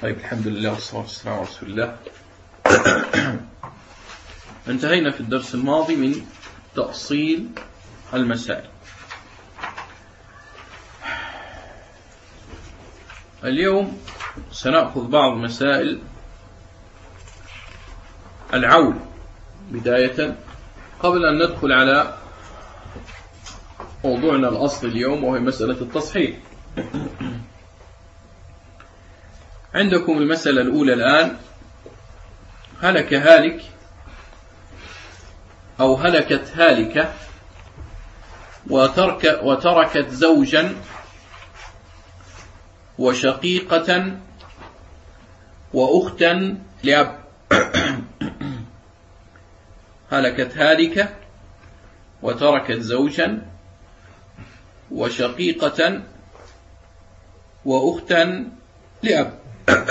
طيب، الحمد لله والصلاة والسلام على رسول الله. انتهينا في الدرس الماضي من تأصيل المسائل. اليوم سنأخذ بعض مسائل العول بداية قبل أن ندخل على موضوعنا الأصلي اليوم، وهي مسألة التصحيح. عندكم المسألة الأولى الآن: هلك هالك أو هلكت هالكة وتركت زوجا وشقيقة وأختا لأب. هلكت هالكة وتركت زوجا وشقيقة وأختا لأب.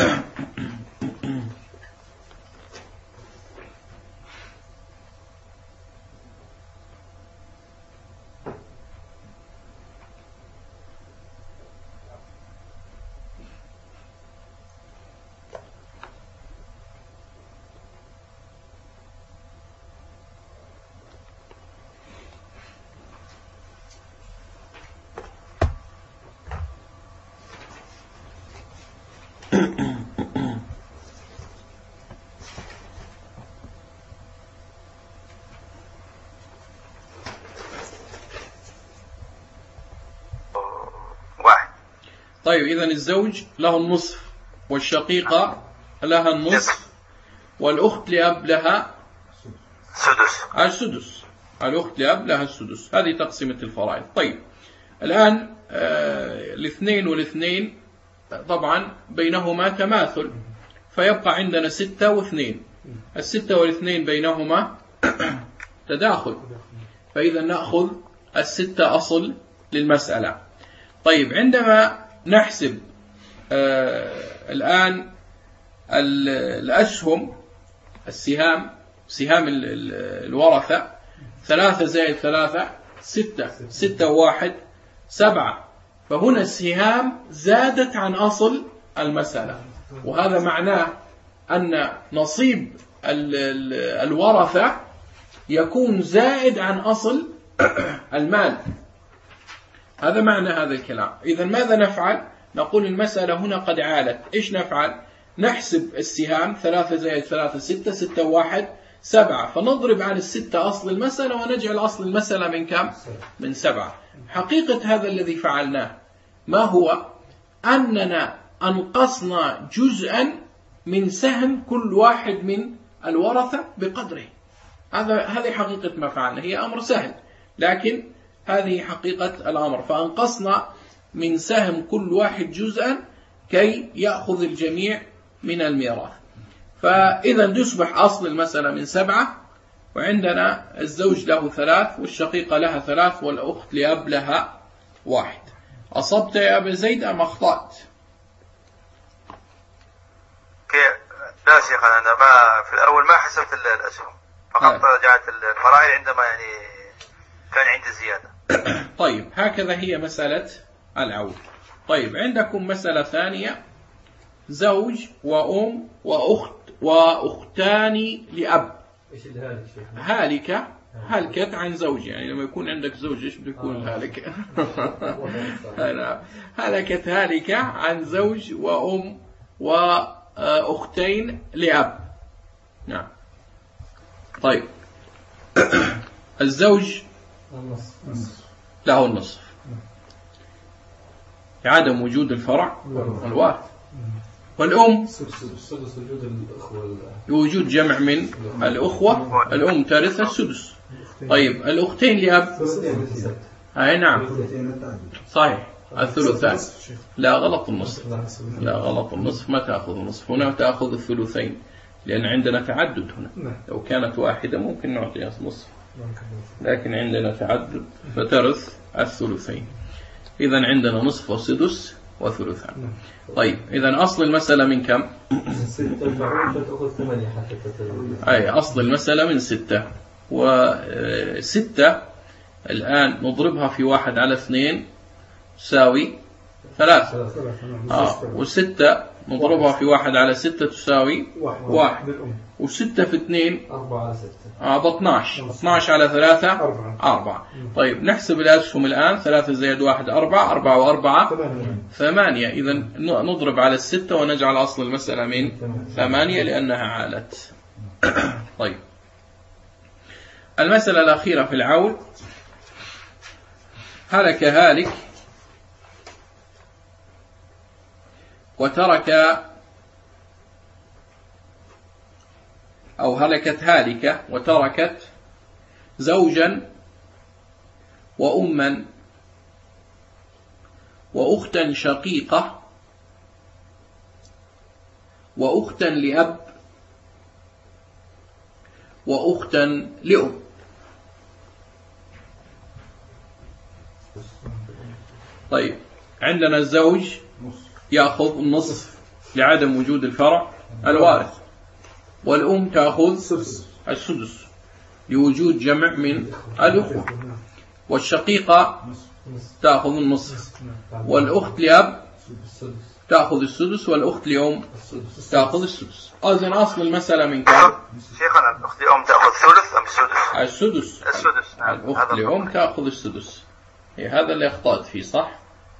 طيب، إذن الزوج له النصف، والشقيقة لها النصف، والأخت لأب لها السدس. الأخت لأب لها السدس. هذه تقسيمة الفرائض. طيب، الآن الاثنين والاثنين طبعا بينهما تماثل، فيبقى عندنا 6 و2. 6 والاثنين بينهما تداخل، فإذا نأخذ 6 أصل للمسألة. طيب، عندما نحسب الآن الأسهم، سهام الورثة: 3 زائد 3 6، 6 و1 7. فهنا السهام زادت عن أصل المسألة، وهذا معناه أن نصيب الورثة يكون زائد عن أصل المال. هذا معنى هذا الكلام. إذن ماذا نفعل؟ نقول المسألة هنا قد عالت. إيش نفعل؟ نحسب السهام: 3 زائد 3 6، 6 و1 7. فنضرب على 6 أصل المسألة، ونجعل أصل المسألة من كم؟ من 7. حقيقة هذا الذي فعلناه ما هو؟ أننا أنقصنا جزءا من سهم كل واحد من الورثة بقدره. هذه حقيقة ما فعلنا. هي أمر سهل، لكن هذه حقيقة الأمر. فأنقصنا من سهم كل واحد جزءا كي يأخذ الجميع من الميراث. فإذا يصبح أصل المسألة من 7، وعندنا الزوج له 3، والشقيقة لها 3، والأخت لأب لها 1. أصبت يا أبا زيد أم أخطأت؟ لا شيخ، أنا في الأول ما حسبت الأسهم، فقط رجعت الفرائض عندما كان عندي زيادة. طيب، هكذا هي مسألة العول. طيب، عندكم مسألة ثانية: زوج وأم وأخت وأختان لأب. إيش الهالك شيخ؟ هالكة، هلكت عن زوج. يعني لما يكون عندك زوج إيش بده يكون الهالكة؟ هلكت هالكة عن زوج وأم وأختين لأب. نعم. طيب، الزوج له النصف لعدم وجود الفرع والوارث، والأم وجود جمع من الأخوة. الأم ترث السدس. طيب، الأختين لأب، أي نعم صحيح، الثلثان. لا، غلط النصف. لا، غلط النصف. ما تأخذ النصف هنا، تأخذ الثلثين، لأن عندنا تعدد هنا. لو كانت واحدة ممكن نعطيها نصف، لكن عندنا تعدد فترث الثلثين. إذن عندنا نصف وسدس وثلثان. طيب، إذن أصل المسألة من كم؟ أي أصل المسألة من 6. و6 الآن نضربها في 1 على 2 تساوي 3 و6 نضربها في 1 على 6 تساوي 1 و6 في 2 ب 12 على 3 4. طيب نحسب الأسهم الآن. 3 زائد 1 4 4 و4 8. إذا نضرب على 6 ونجعل أصل المسألة من 8 لأنها عالت. طيب المسألة الأخيرة في العول. هلك هالك وترك، أو هلكت هالكة وتركت زوجا وأما وأختا شقيقة وأختا لأب وأختا لأم. طيب عندنا الزوج يأخذ النصف لعدم وجود الفرع الوارث، والأم تأخذ السدس لوجود جمع من الأخوة، والشقيقة تأخذ النصف، والأخت لأب تأخذ السدس، والأخت لأم تأخذ السدس. أذن أصل المسألة من كم؟ شيخنا الأخت لأم تأخذ ثلث أم السدس؟ السدس. نعم. الأخت لأم تأخذ السدس. هذا اللي أخطأت فيه، صح؟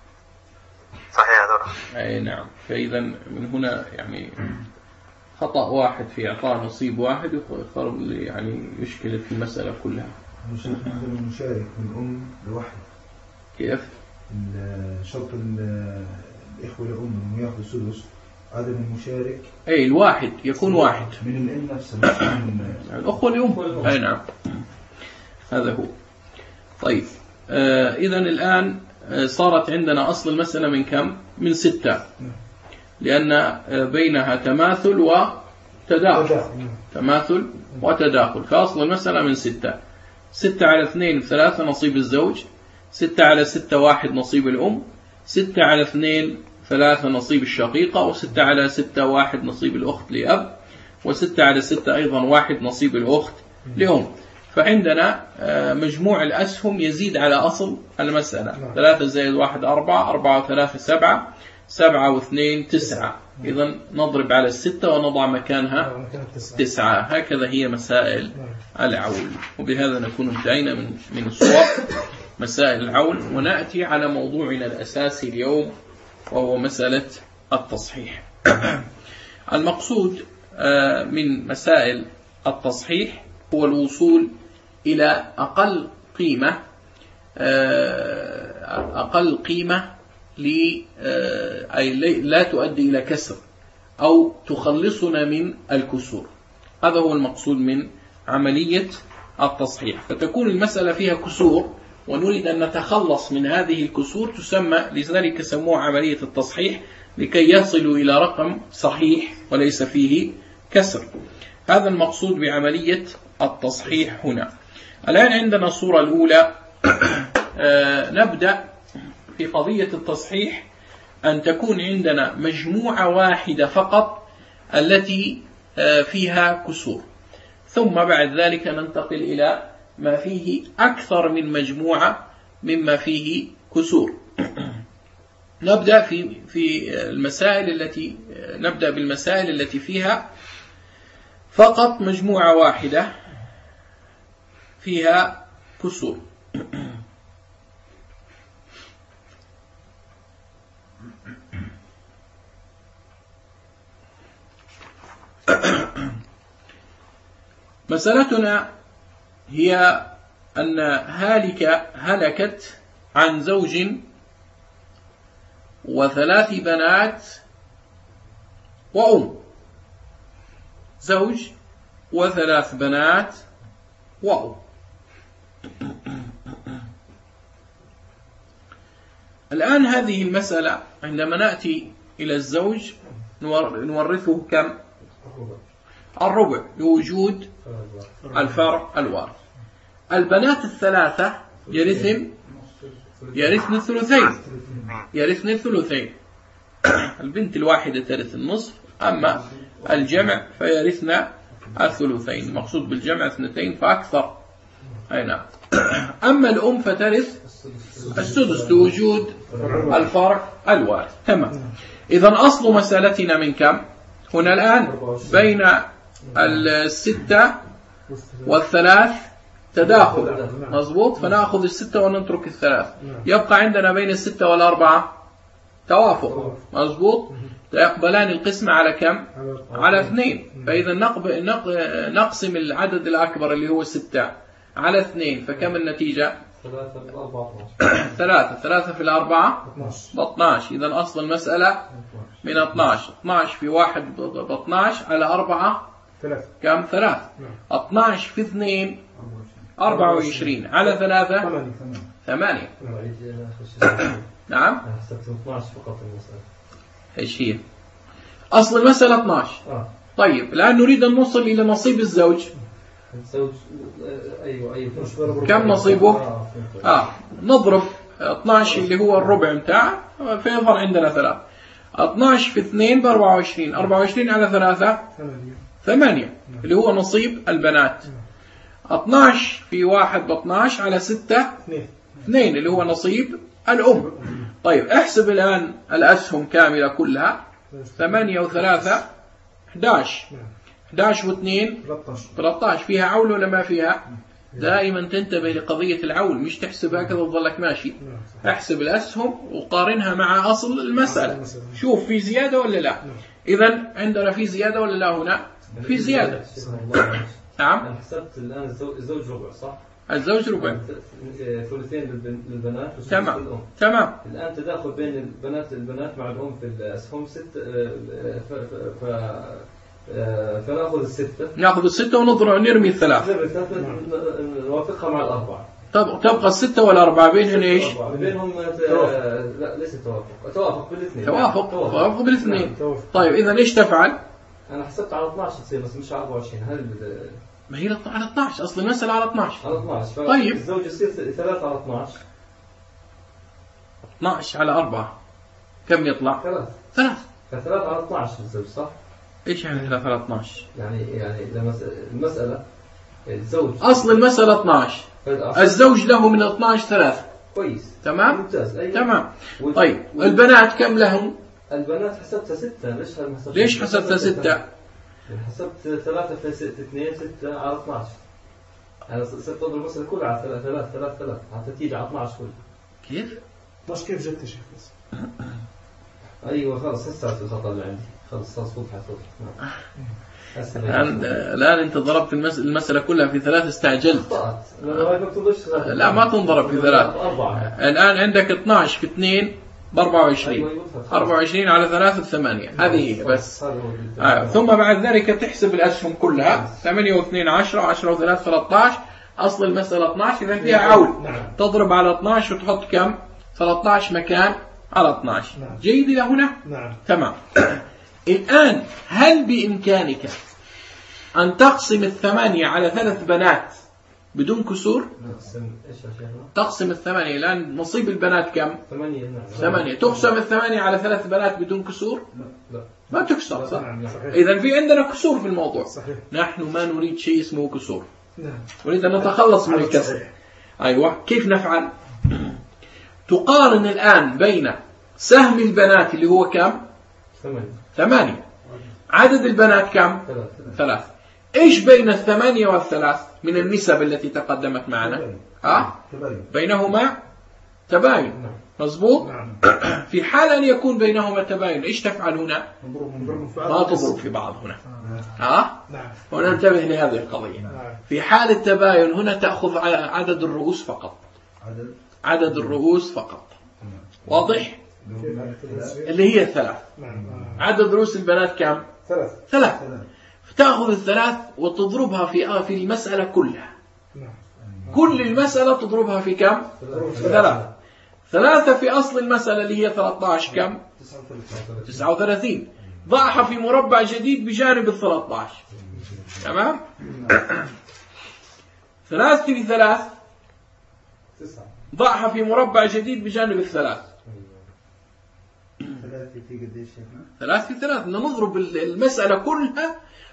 صحيح هذا. أي نعم. فإذا من هنا يعني خطأ واحد في إعطاء نصيب واحد يعني يشكل في المسألة كلها. المشارك من أم لوحده. كيف؟ شرط الإخوة لأم إنه يأخذ السدس. عدم المشارك أي الواحد يكون واحد من الأم نفسها من الأخوة لأم. أي نعم هذا هو. طيب إذا الآن صارت عندنا أصل المسألة من كم؟ من 6، لأن بينها تماثل وتداخل. تماثل وتداخل، فأصل المسألة من 6. 6 على 2 3 نصيب الزوج، 6 على 6 1 نصيب الأم، 6 على 2 3 نصيب الشقيقة، و6 على 6 1 نصيب الأخت لأب، و6 على 6 أيضا 1 نصيب الأخت لأم. فعندنا مجموع الأسهم يزيد على أصل المسألة. 3 زائد 1 4 4 و3 7 7 و2 9. إذن نضرب على 6 ونضع مكانها 9. هكذا هي مسائل العول. وبهذا نكون انتهينا من صور مسائل العول، ونأتي على موضوعنا الأساسي اليوم وهو مسألة التصحيح. المقصود من مسائل التصحيح هو الوصول إلى أقل قيمة أي لا تؤدي إلى كسر أو تخلصنا من الكسور. هذا هو المقصود من عملية التصحيح. فتكون المسألة فيها كسور ونريد أن نتخلص من هذه الكسور، تسمى لذلك سموها عملية التصحيح، لكي يصلوا إلى رقم صحيح وليس فيه كسر. هذا المقصود بعملية التصحيح هنا. الآن عندنا الصورة الأولى. نبدأ في قضية التصحيح أن تكون عندنا مجموعة واحدة فقط التي فيها كسور، ثم بعد ذلك ننتقل إلى ما فيه أكثر من مجموعة مما فيه كسور. نبدأ بالمسائل التي فيها فقط مجموعة واحدة فيها كسور. مسألتنا هي أن هلكت عن زوج و3 بنات وأم. زوج و3 بنات وأم. الآن هذه المسألة عندما نأتي إلى الزوج نورثه كم؟ الربع لوجود الفرع الوارث. البنات ال3 يرثن الثلثين. البنت الواحدة ترث النصف، أما الجمع فيرثن الثلثين. المقصود بالجمع 2 فأكثر. أي نعم. أما الأم فترث السدس لوجود الفرق الوارث. تمام. إذا أصل مسألتنا من كم؟ هنا الآن بين 6 والثلاث تداخل، مضبوط، فنأخذ 6 ونترك 3. يبقى عندنا بين 6 والأربعة توافق، مضبوط، يقبلان القسمة على كم؟ على 2. فإذا نقسم العدد الأكبر اللي هو 6 على 2، فكم النتيجة؟ 3 في 4 12. إذا أصل المسألة من 12. 12 في 1 ب 12 على 4 كم؟ 3. 12 في 2 24 على 3 8. نعم. حسبت 12 فقط المسألة. ايش هي؟ أصل المسألة 12. طيب الآن نريد أن نوصل إلى نصيب الزوج. الزوج أيوة كم نصيبه؟ نضرب 12 اللي هو الربع متاعه فيظهر عندنا 3. 12 في 2 ب 24. 24 على 3 8 اللي هو نصيب البنات. 12 في 1 ب 12 على 6 2 اللي هو نصيب الأم. طيب احسب الآن الأسهم كاملة كلها. 8 و3 11. 11 و2 13. فيها عول ولا ما فيها؟ دائما تنتبه لقضية العول، مش تحسب هكذا وتظلك ماشي. احسب الأسهم وقارنها مع أصل المسألة، شوف في زيادة ولا لا. إذن عندنا في زيادة ولا لا؟ هنا في زيادة. نعم. أنا حسبت الآن الزوج ربع صح؟ الزوج ربع. ثلثين للبنات. تمام. الآن تداخل بين البنات مع الأم في الأسهم 6. فنأخذ 6. نأخذ 6 ونرمي 3. نوافقها مع 4. تبقى 6 والأربعة بينهم ايش؟ بينهم لا ليس توافق بالاثنين. توافق بالاثنين. طيب إذا ايش تفعل؟ أنا حسبت على 12 تصير بس مش على 24. هل ما هي على 12 أصل المسألة على 12. على 12. طيب الزوج يصير 3 على 12. 12 على 4 كم يطلع؟ 3. ف3 على 12 الزوج صح؟ ايش يعني 3 على 12؟ يعني لما المسألة الزوج أصل المسألة 12. الزوج له من 12 3. كويس. تمام؟ ممتاز. أيوة. تمام. طيب البنات كم لهم؟ البنات حسبتها 6. ليش حسبتها 6؟ حسبت 3 في 2 6 على 12. أنا صرت أضرب المسألة كلها على 3 حتى تيجي على 12 كلها. كيف؟ 12 كيف جت يا شيخ؟ أيوة خلاص هسه الخطأ اللي عندي خلاص فوتها. الآن أنت ضربت المسألة كلها في 3 استعجلت. لا ما تنضرب في 3. الآن عندك 12 في 2 ب 24. 24 على 3 8. هذه بس. ثم بعد ذلك تحسب الأسهم كلها. 8 و2 10 10 و3 13. أصل المسألة 12. إذا فيها عول. تضرب على 12 وتحط كم؟ 13 مكان على 12. جيد إلى هنا؟ نعم. تمام. الآن هل بإمكانك أن تقسم 8 على 3 بنات بدون كسور؟ تقسم 8. الآن نصيب البنات كم؟ 8. تقسم 8 على 3 بنات بدون كسور؟ لا. ما تكسر صح؟ إذن في عندنا كسور في الموضوع. صحيح. نحن ما نريد شيء اسمه كسور. نريد أن نتخلص من الكسر. أيوة. كيف نفعل؟ تقارن الآن بين سهم البنات اللي هو كم؟ 8. عدد البنات كم؟ 3. إيش بين 8 و3 من النسب التي تقدمت معنا؟ بينهما تباين. مظبوط. في حال أن يكون بينهما تباين إيش تفعل هنا؟ ما تضرب في بعض هنا. وننتبه لهذه القضية. في حال التباين هنا تأخذ عدد الرؤوس فقط. عدد الرؤوس فقط. واضح؟ اللي هي 3. عدد رؤوس البنات كم؟ 3. فتأخذ 3 وتضربها في المسألة كلها. كل المسألة تضربها في كم؟ 3. 3 في أصل المسألة اللي هي 13 كم؟ 39. ضعها في مربع جديد بجانب 13. تمام؟ 3 في 3 ضعها في مربع جديد بجانب 3. 3 في 3 نضرب المسألة كلها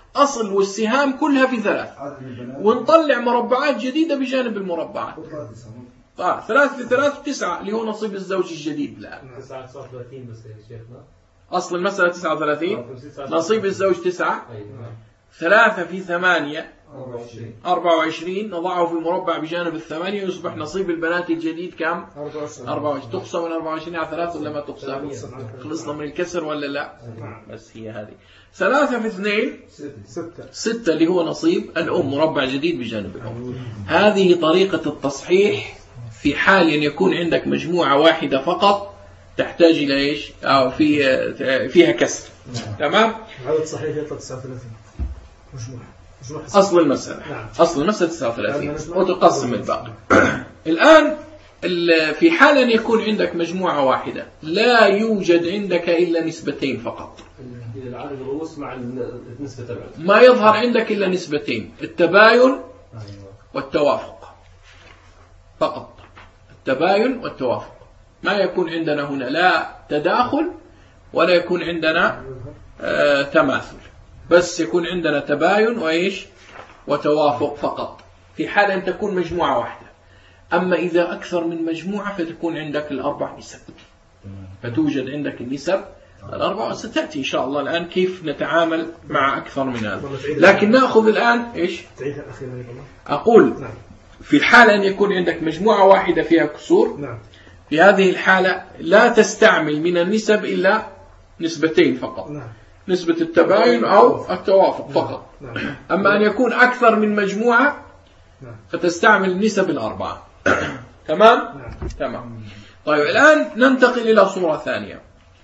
أصل والسهام كلها في 3 ونطلع مربعات جديدة بجانب المربعات. 3 في 3 9 اللي هو نصيب الزوج الجديد الآن. 39 بس يا شيخنا. أصل المسألة 39 نصيب الزوج 9. 3 في 8 24 نضعه في مربع بجانب 8 يصبح نصيب البنات الجديد كم؟ 24. تقسم من 24 على 3 ولا ما تقسم؟ خلصنا من الكسر ولا لا؟ بس هي هذه. 3 في 2 6 اللي هو نصيب الأم مربع جديد بجانب الأم. هذه طريقة التصحيح في حال أن يكون عندك مجموعة واحدة فقط تحتاج إلى إيش؟ أو فيها كسر. تمام؟ عدد صحيح يطلع 39 مجموعة. أصل المسألة. أصل المسألة 39 وتقسم الباقي. الآن في حال أن يكون عندك مجموعة واحدة لا يوجد عندك إلا نسبتين فقط. عدد الرؤوس مع النسبة تبعه. ما يظهر عندك إلا نسبتين، التباين والتوافق فقط. التباين والتوافق. ما يكون عندنا هنا لا تداخل ولا يكون عندنا تماثل، بس يكون عندنا تباين وإيش وتوافق فقط في حال أن تكون مجموعة واحدة. أما إذا أكثر من مجموعة فتكون عندك الأربع نسب، فتوجد عندك النسب الأربعة. وستأتي إن شاء الله الآن كيف نتعامل مع أكثر من هذا. لكن نأخذ الآن إيش أقول في حال أن يكون عندك مجموعة واحدة فيها كسور. في هذه الحالة لا تستعمل من النسب إلا نسبتين فقط، نسبة التباين أو التوافق فقط. أما أن يكون أكثر من مجموعة فتستعمل النسب الأربعة. تمام؟ تمام. طيب الآن ننتقل إلى صورة ثانية.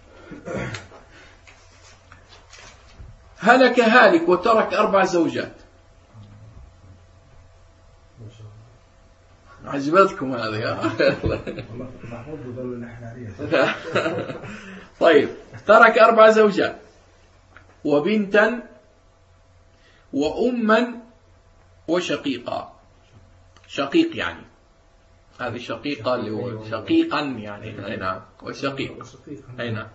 هلك هالك وترك 4 زوجات. عجبتكم هذه؟ طيب ترك 4 زوجات وبنتا وأما وشقيقا. شقيق يعني هذه شقيقة اللي هو شقيقا يعني أي نعم وشقيق أي نعم.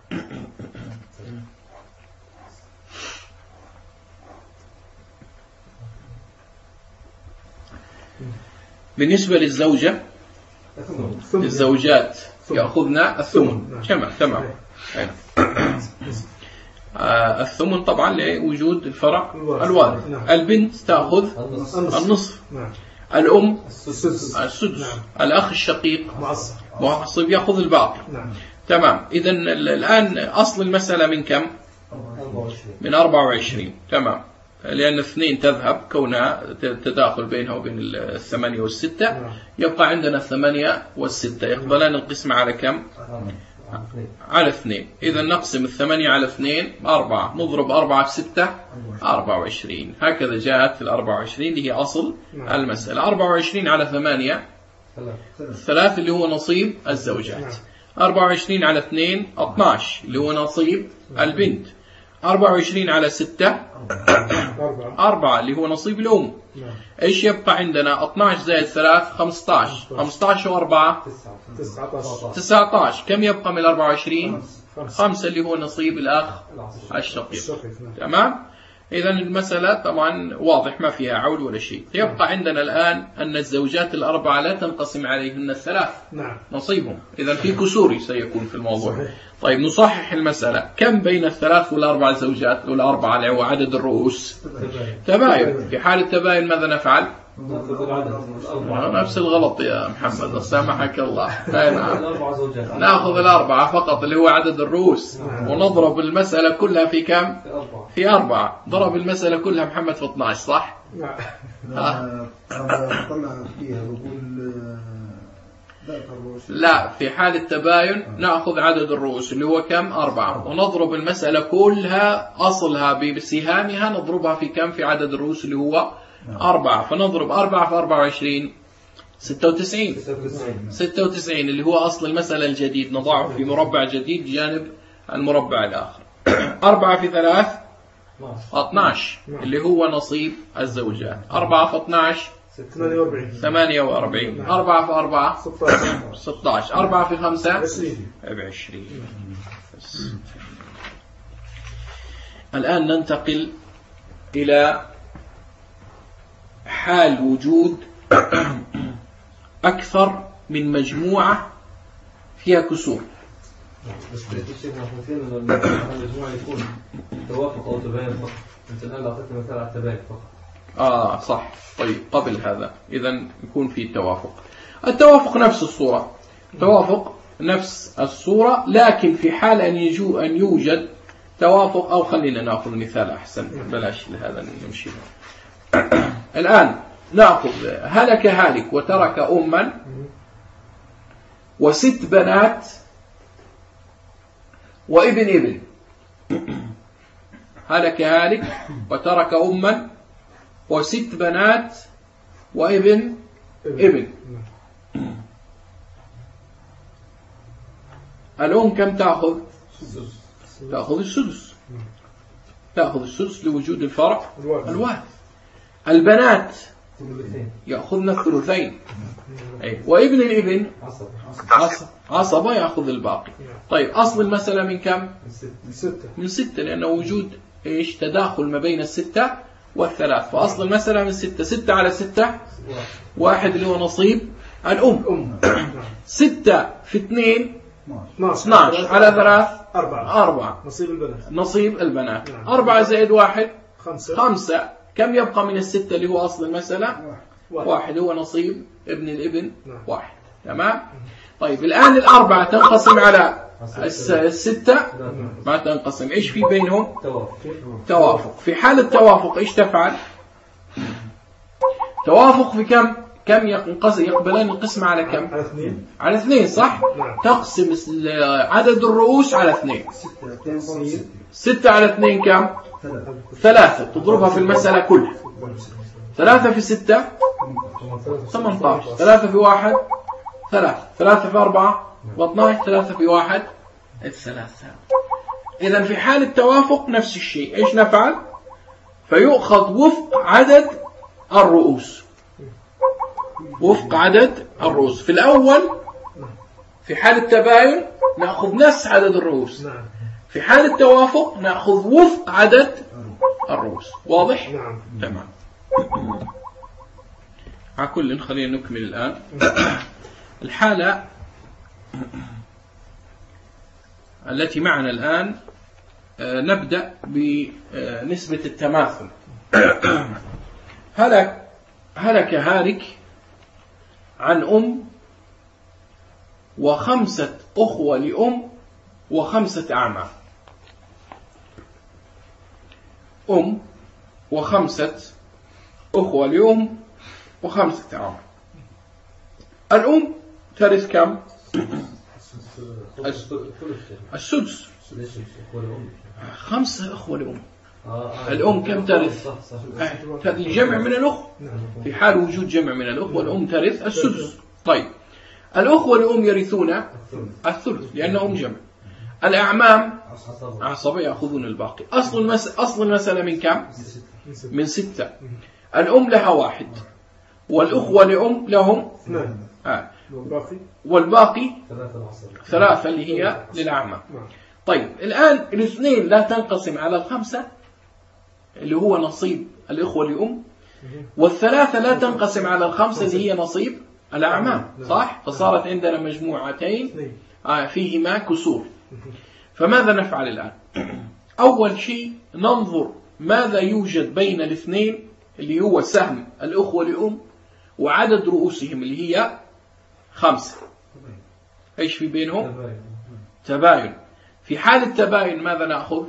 بالنسبة للزوجة الزوجات يأخذنا الثمن. تمام. الثمن طبعا لوجود الفرع الوارث. البنت تأخذ النصف. الأم السدس. الأخ الشقيق معصب يأخذ الباقي. تمام. إذن الآن أصل المسألة من كم؟ من 24. تمام. لأن 2 تذهب كونها تداخل بينها وبين 8 و6 يبقى عندنا 8 و6 يقبلان القسمة على كم؟ على 2. إذا نقسم 8 على 2 4 نضرب 4 في 6 24. هكذا جاءت في 24 اللي هي أصل المسألة. 24 على 8 3 اللي هو نصيب الزوجات. 24 على 2 12 اللي هو نصيب البنت. 24 على 6 4 اللي هو نصيب الأم. إيش يبقى عندنا؟ 12 زائد 3 15. 15 و4 19. كم يبقى من 24؟ 5 اللي هو نصيب الأخ الشقيق. تمام. إذن المسألة طبعا واضح ما فيها عول ولا شيء. يبقى عندنا الآن أن الزوجات الأربعة لا تنقسم عليهن 3 نصيبهم. إذن في كسور سيكون في الموضوع. طيب نصحح المسألة. كم بين 3 والأربع زوجات والأربعة اللي هو عدد الرؤوس؟ تباين. في حال التباين ماذا نفعل؟ نفس الغلط يا محمد سامحك الله. نأخذ 4 فقط اللي هو عدد الرؤوس ونضرب المسألة كلها في كم؟ في 4. ضرب المسألة كلها محمد في 12 صح؟ لا في حال التباين نأخذ عدد الرؤوس اللي هو كم؟ 4 ونضرب المسألة كلها أصلها بسهامها نضربها في كم؟ في عدد الرؤوس اللي هو 4. فنضرب 4 في 24 96. 96 اللي هو أصل المسألة الجديد نضعه في مربع جديد جانب المربع الآخر. 4 في 3 12 اللي هو نصيب الزوجات. 4 في 12 48. 4 في 4 16. 4 في 5 20. الآن ننتقل إلى حال وجود أكثر من مجموعة فيها كسور. بس الشيء مثلا المجموعة يكون توافق أو تباين فقط. أنت الآن أعطيتنا مثال على التباين فقط. صح. طيب قبل هذا إذا يكون في توافق. التوافق نفس الصورة، توافق نفس الصورة، لكن في حال أن يوجد توافق، أو خلينا نأخذ مثال أحسن بلاش لهذا نمشي. الآن نأخذ هلك هالك وترك أما وست بنات وابن ابن. هلك هالك وترك أما وست بنات وابن ابن. الأم كم تأخذ؟ تأخذ السدس. تأخذ السدس لوجود الفرع الوارث. البنات يأخذن الثلثين، وابن الابن عصبة يأخذ الباقي. طيب أصل المسألة من كم؟ من 6 لأنه وجود إيش تداخل ما بين 6 والثلاث، فأصل المسألة من 6. 6 على 6 1 اللي هو نصيب الأم. 6 في 2 12 على 3 4 نصيب البنات. 4 زائد 1 5. كم يبقى من 6 اللي هو أصل المسألة؟ 1 هو نصيب ابن الابن 1. تمام. طيب الآن ال4 تنقسم على 6 ما تنقسم. إيش في بينهم؟ توافق. في حال التوافق إيش تفعل؟ توافق في كم يقبلان القسمة على كم؟ على 2 صح؟ تقسم عدد الرؤوس على 2. 6 على 2 كم؟ 3. تضربها في المسألة كلها. 3 في 6 18. 3 في 1 3. 3 في 4 12. 3 في 1 3. إذن في حال التوافق نفس الشيء. إيش نفعل؟ فيؤخذ وفق عدد الرؤوس. وفق عدد الرؤوس. في الأول في حال التباين نأخذ نفس عدد الرؤوس. في حال التوافق نأخذ وفق عدد الرؤوس. واضح؟ تمام. على كل خلينا نكمل الآن. الحالة التي معنا الآن نبدأ بنسبة التماثل. هلك هالك عن أم و5 أخوة لأم و5 أعمام. أم و5 أخوة لأم و5 أعمام. الأم ترث كم؟ السدس. 5 أخوة لأم. الأم كم ترث؟ الجمع من الأخوة. في حال وجود جمع من الأخوة الأم ترث السدس. طيب الأخوة الأم يرثون الثلث لأنهم جمع. الأعمام عصبة يأخذون الباقي. أصل المسألة من كم؟ من 6. الأم لها 1 والأخوة لأم لهم والباقي 3 اللي هي للأعمام. طيب الآن الاثنين لا تنقسم على 5 اللي هو نصيب الإخوة لأم، والثلاثة لا تنقسم على 5 اللي هي نصيب الأعمام. صح؟ فصارت عندنا مجموعتين فيهما كسور. فماذا نفعل الآن؟ أول شيء ننظر ماذا يوجد بين الاثنين اللي هو سهم الأخوة لأم وعدد رؤوسهم اللي هي 5. إيش في بينهم؟ تباين. في حال التباين ماذا نأخذ؟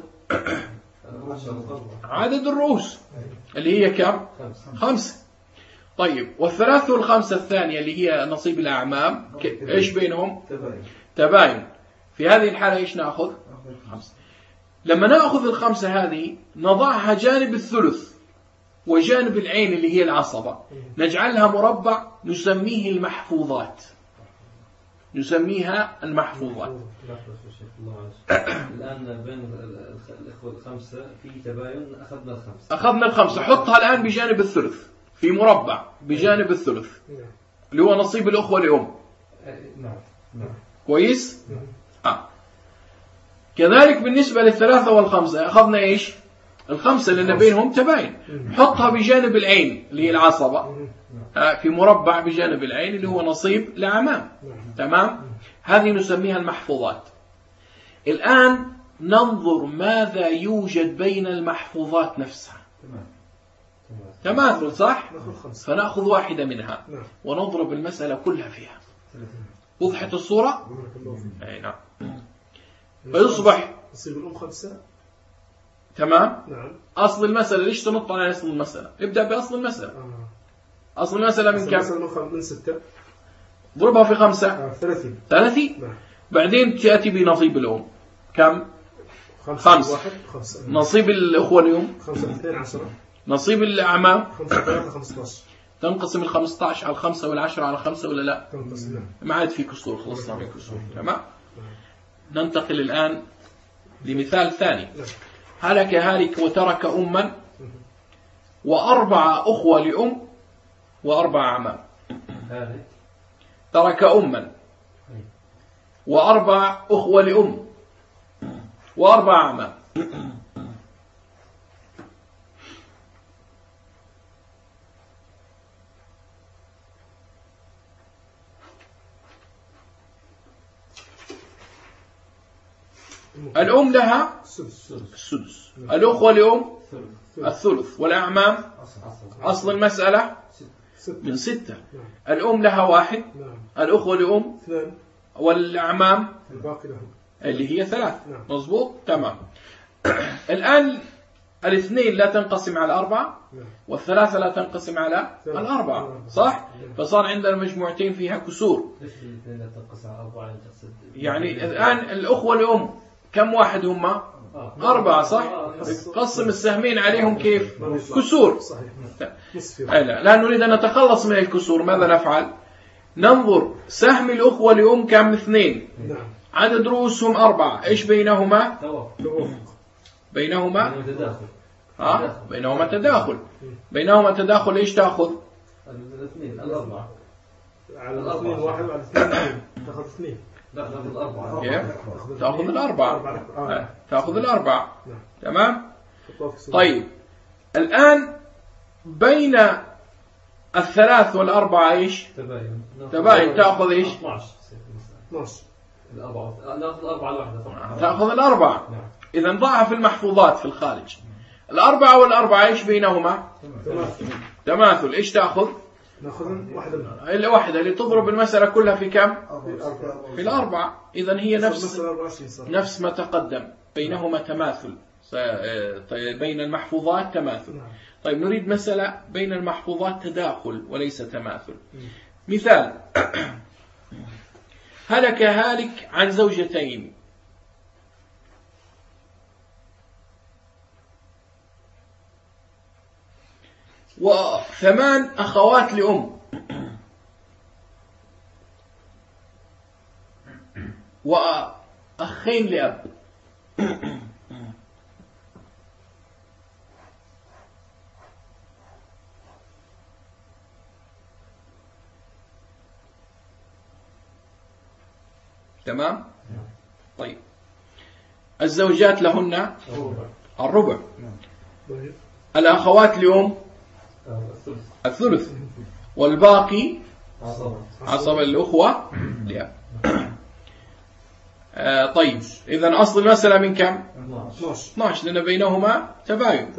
عدد الرؤوس اللي هي كم؟ 5. طيب والثلاث والخمسة الثانية اللي هي نصيب الأعمام إيش بينهم؟ تباين. في هذه الحالة إيش نأخذ؟ 5. لما نأخذ ال5 هذه نضعها جانب الثلث وجانب العين اللي هي العصبة، نجعلها مربع نسميه المحفوظات. نسميها المحفوظات. الآن بين الإخوة 5 في تباين أخذنا ال5 حطها الآن بجانب الثلث في مربع بجانب الثلث اللي هو نصيب الأخوة لأم. كويس؟ كذلك بالنسبة لل3 وال5 أخذنا إيش؟ الخمسة لأن بينهم تباين. حطها بجانب العين اللي هي العصبة، في مربع بجانب العين اللي هو نصيب لعمام. تمام. هذه نسميها المحفوظات. الآن ننظر ماذا يوجد بين المحفوظات نفسها. تماثل صح؟ فنأخذ واحدة منها ونضرب المسألة كلها فيها. وضحت الصورة؟ أي نعم. فيصبح يصير الأم 5. تمام. نعم. أصل المسألة ليش تنط على أصل المسألة؟ ابدأ بأصل المسألة. أصل المسألة من كم؟ من 6. ضربها في 5. 30. نعم. بعدين تأتي بنصيب الأم كم؟ 5. نصيب الأخوة اليوم 5 2 10. نصيب الأعمام 5 3 15. تنقسم 15 على 5 وال10 على 5 ولا لا؟ ما عاد في كسور، خلصنا من كسور. تمام. ننتقل الآن لمثال ثاني. هلك هالك وترك أما و4 أخوة لأم و4 أعمام. ترك أما و4 أخوة لأم و4 أعمام. الأم لها السدس، الأخوة لأم الثلث، والأعمام أصل المسألة من 6. الأم لها 1، الأخوة لأم 2، والأعمام الباقي لهم اللي هي 3. مظبوط. تمام. الآن 2 لا تنقسم على 4 والثلاثة لا تنقسم على 4 صح؟ فصار عندنا مجموعتين فيها كسور. يعني الآن الأخوة لأم كم واحد هم؟ 4 صح؟ قسم السهمين عليهم كيف؟ كسور. لا نريد أن نتخلص من الكسور. ماذا نفعل؟ ننظر سهم الأخوة لأم كم؟ 2. عدد رؤوسهم 4. إيش بينهما؟ بينهما بينهما تداخل. بينهما تداخل. إيش تأخذ؟ الأربعة على 2 1 على 2 تأخذ 2. لا تأخذ 4. تأخذ الأربعة. تأخذ الأربعة. تمام. طيب الآن بين 3 والأربعة إيش؟ تباين. تأخذ إيش؟ 12. نأخذ 4 الواحدة. تأخذ الأربعة. إذا ضعها في المحفوظات في الخارج. 4 والأربعة إيش بينهما؟ تماثل. إيش تأخذ؟ نأخذ واحدة. الواحدة اللي تضرب المسألة كلها في كم؟ في 4. إذا هي نفس ما تقدم. بينهما تماثل. بين المحفوظات تماثل. طيب نريد مسألة بين المحفوظات تداخل وليس تماثل. مثال: هلك هالك عن زوجتين و8 أخوات لأم وأخين لأب. تمام. طيب الزوجات لهن الربع، الأخوات لأم الثلث، والباقي عصب الأخوة لأب. طيب إذن أصل المسألة من كم؟ 12 لأن بينهما تباين.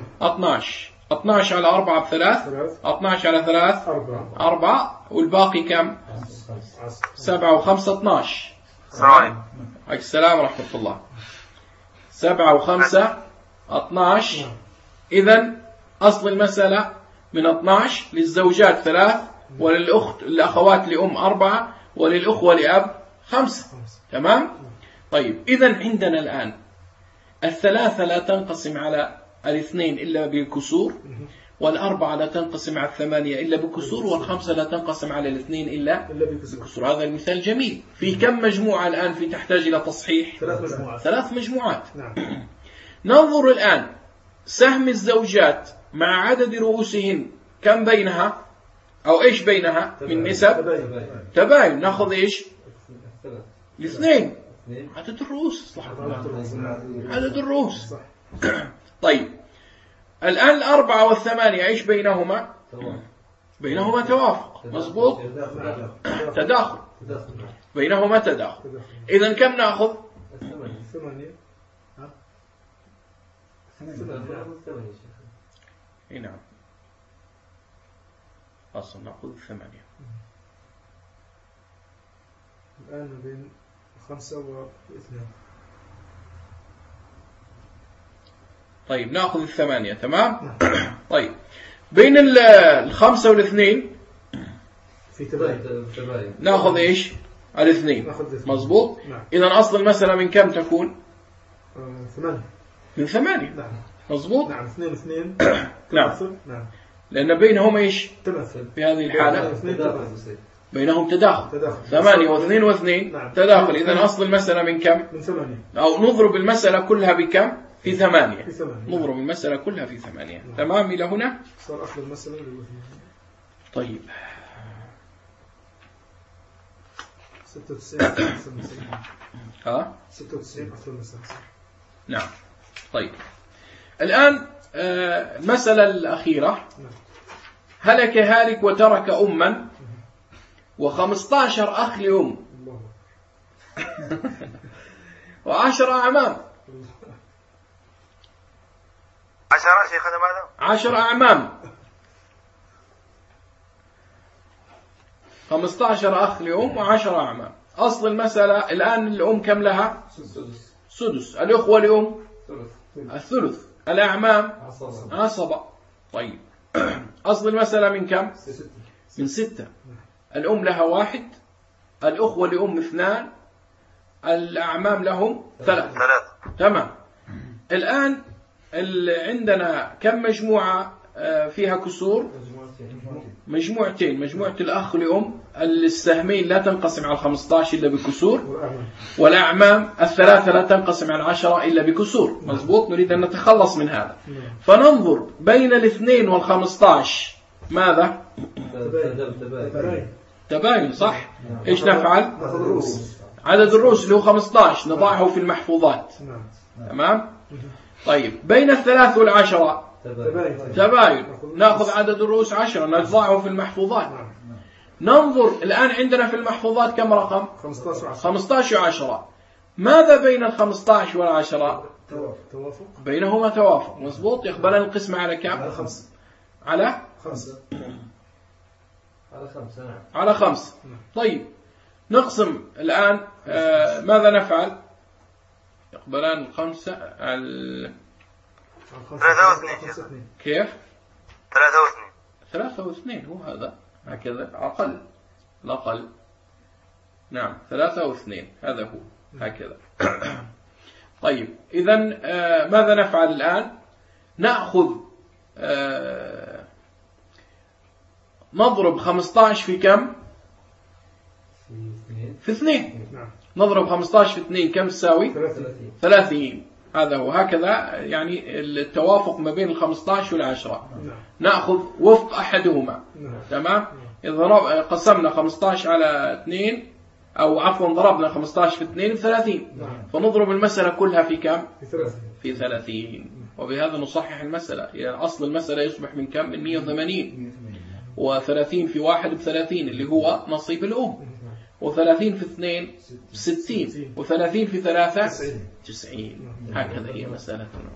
12 على 4 ب3، 12 على 3 4، والباقي كم؟ 7 و5 12. السلام ورحمة الله. 7 و5 12. إذن أصل المسألة من 12 للزوجات 3 وللأخوات لأم 4 وللأخوة لأب 5. تمام؟ طيب إذن عندنا الآن 3 لا تنقسم على 2 إلا بكسور، 4 لا تنقسم على 8 إلا بكسور، 5 لا تنقسم على 2 إلا بكسور. هذا المثال جميل. في كم مجموعة الآن في تحتاج إلى تصحيح؟ 3 مجموعات. ننظر الآن سهم الزوجات مع عدد رؤوسهن كم بينها أو إيش بينها من نسب؟ تباين. نأخذ إيش؟ 2 عدد الرؤوس. عدد الرؤوس. طيب الآن 4 والثمانية إيش بينهما؟ بينهما توافق. مظبوط. تداخل بينهما تداخل. إذن كم نأخذ؟ 8. نعم أصلا نأخذ 8. الآن بين 5 و2. طيب نأخذ 8. تمام. طيب بين 5 و2 في تباين نأخذ إيش؟ 2. مظبوط. إذن أصل المسألة من كم تكون؟ 8. من 8. نعم. مظبوط. نعم 2 نعم. نعم. لأن بينهم إيش؟ تماثل. في هذه الحالة بينهم تداخل. 8 و2 و2 تداخل. إذن أصل المسألة من كم؟ من 8. أو نضرب المسألة كلها بكم؟ في 8. نضرب المسألة كلها في 8. تمام إلى هنا؟ صار أصل المسألة. طيب 96 أصل المسألة. نعم. طيب الآن المسألة الأخيرة. هلك هالك وترك أما و15 أخ لأم و10 أعمام. 10 شيخنا ماذا؟ 10 أعمام. 15 أخ لأم و10 أعمام. أصل المسألة الآن الأم كم لها؟ سدس. الأخوة لأم الثلث. الأعمام عصبة. طيب أصل المسألة من كم؟ من 6. الأم لها 1، الأخوة لأم 2، الأعمام لهم 3. تمام. الآن عندنا كم مجموعة فيها كسور؟ مجموعتين. مجموعة الأخ لأم السهمين لا تنقسم على 15 إلا بكسور، والأعمام 3 لا تنقسم على 10 إلا بكسور. مظبوط. نريد أن نتخلص من هذا، فننظر بين 2 و15 ماذا؟ تباين. صح. إيش نفعل؟ عدد الرؤوس اللي هو 15 نضعه في المحفوظات. تمام. طيب بين 3 و10 تباين. نأخذ عدد الرؤوس 10 نضعه في المحفوظات. ننظر الآن عندنا في المحفوظات كم رقم؟ 15 و10. ماذا بين 15 و10؟ توافق. بينهما توافق. مظبوط. يقبلان القسمة على كم؟ على 5. على 5. طيب نقسم الآن. ماذا نفعل؟ يقبلان 5 3 و2. كيف؟ 3 و2. 3 و2 هو هذا هكذا أقل. الأقل. نعم 3 و2 هذا هو هكذا. طيب إذن ماذا نفعل الآن؟ نأخذ نضرب 15 في كم؟ في 2. نضرب 15 في 2 كم تساوي؟ 30. هذا هو هكذا يعني التوافق ما بين 15 و10. نأخذ وفق أحدهما. تمام. إذا قسمنا 15 على 2 أو عفوا ضربنا 15 في 2 ب30، فنضرب المسألة كلها في كم؟ في 30. وبهذا نصحح المسألة. يعني أصل المسألة يصبح من كم؟ من 180. و30 في 1 ب30 اللي هو نصيب الأم، و30 في 2 60، و30 في 3 90. هكذا هي مسألتنا.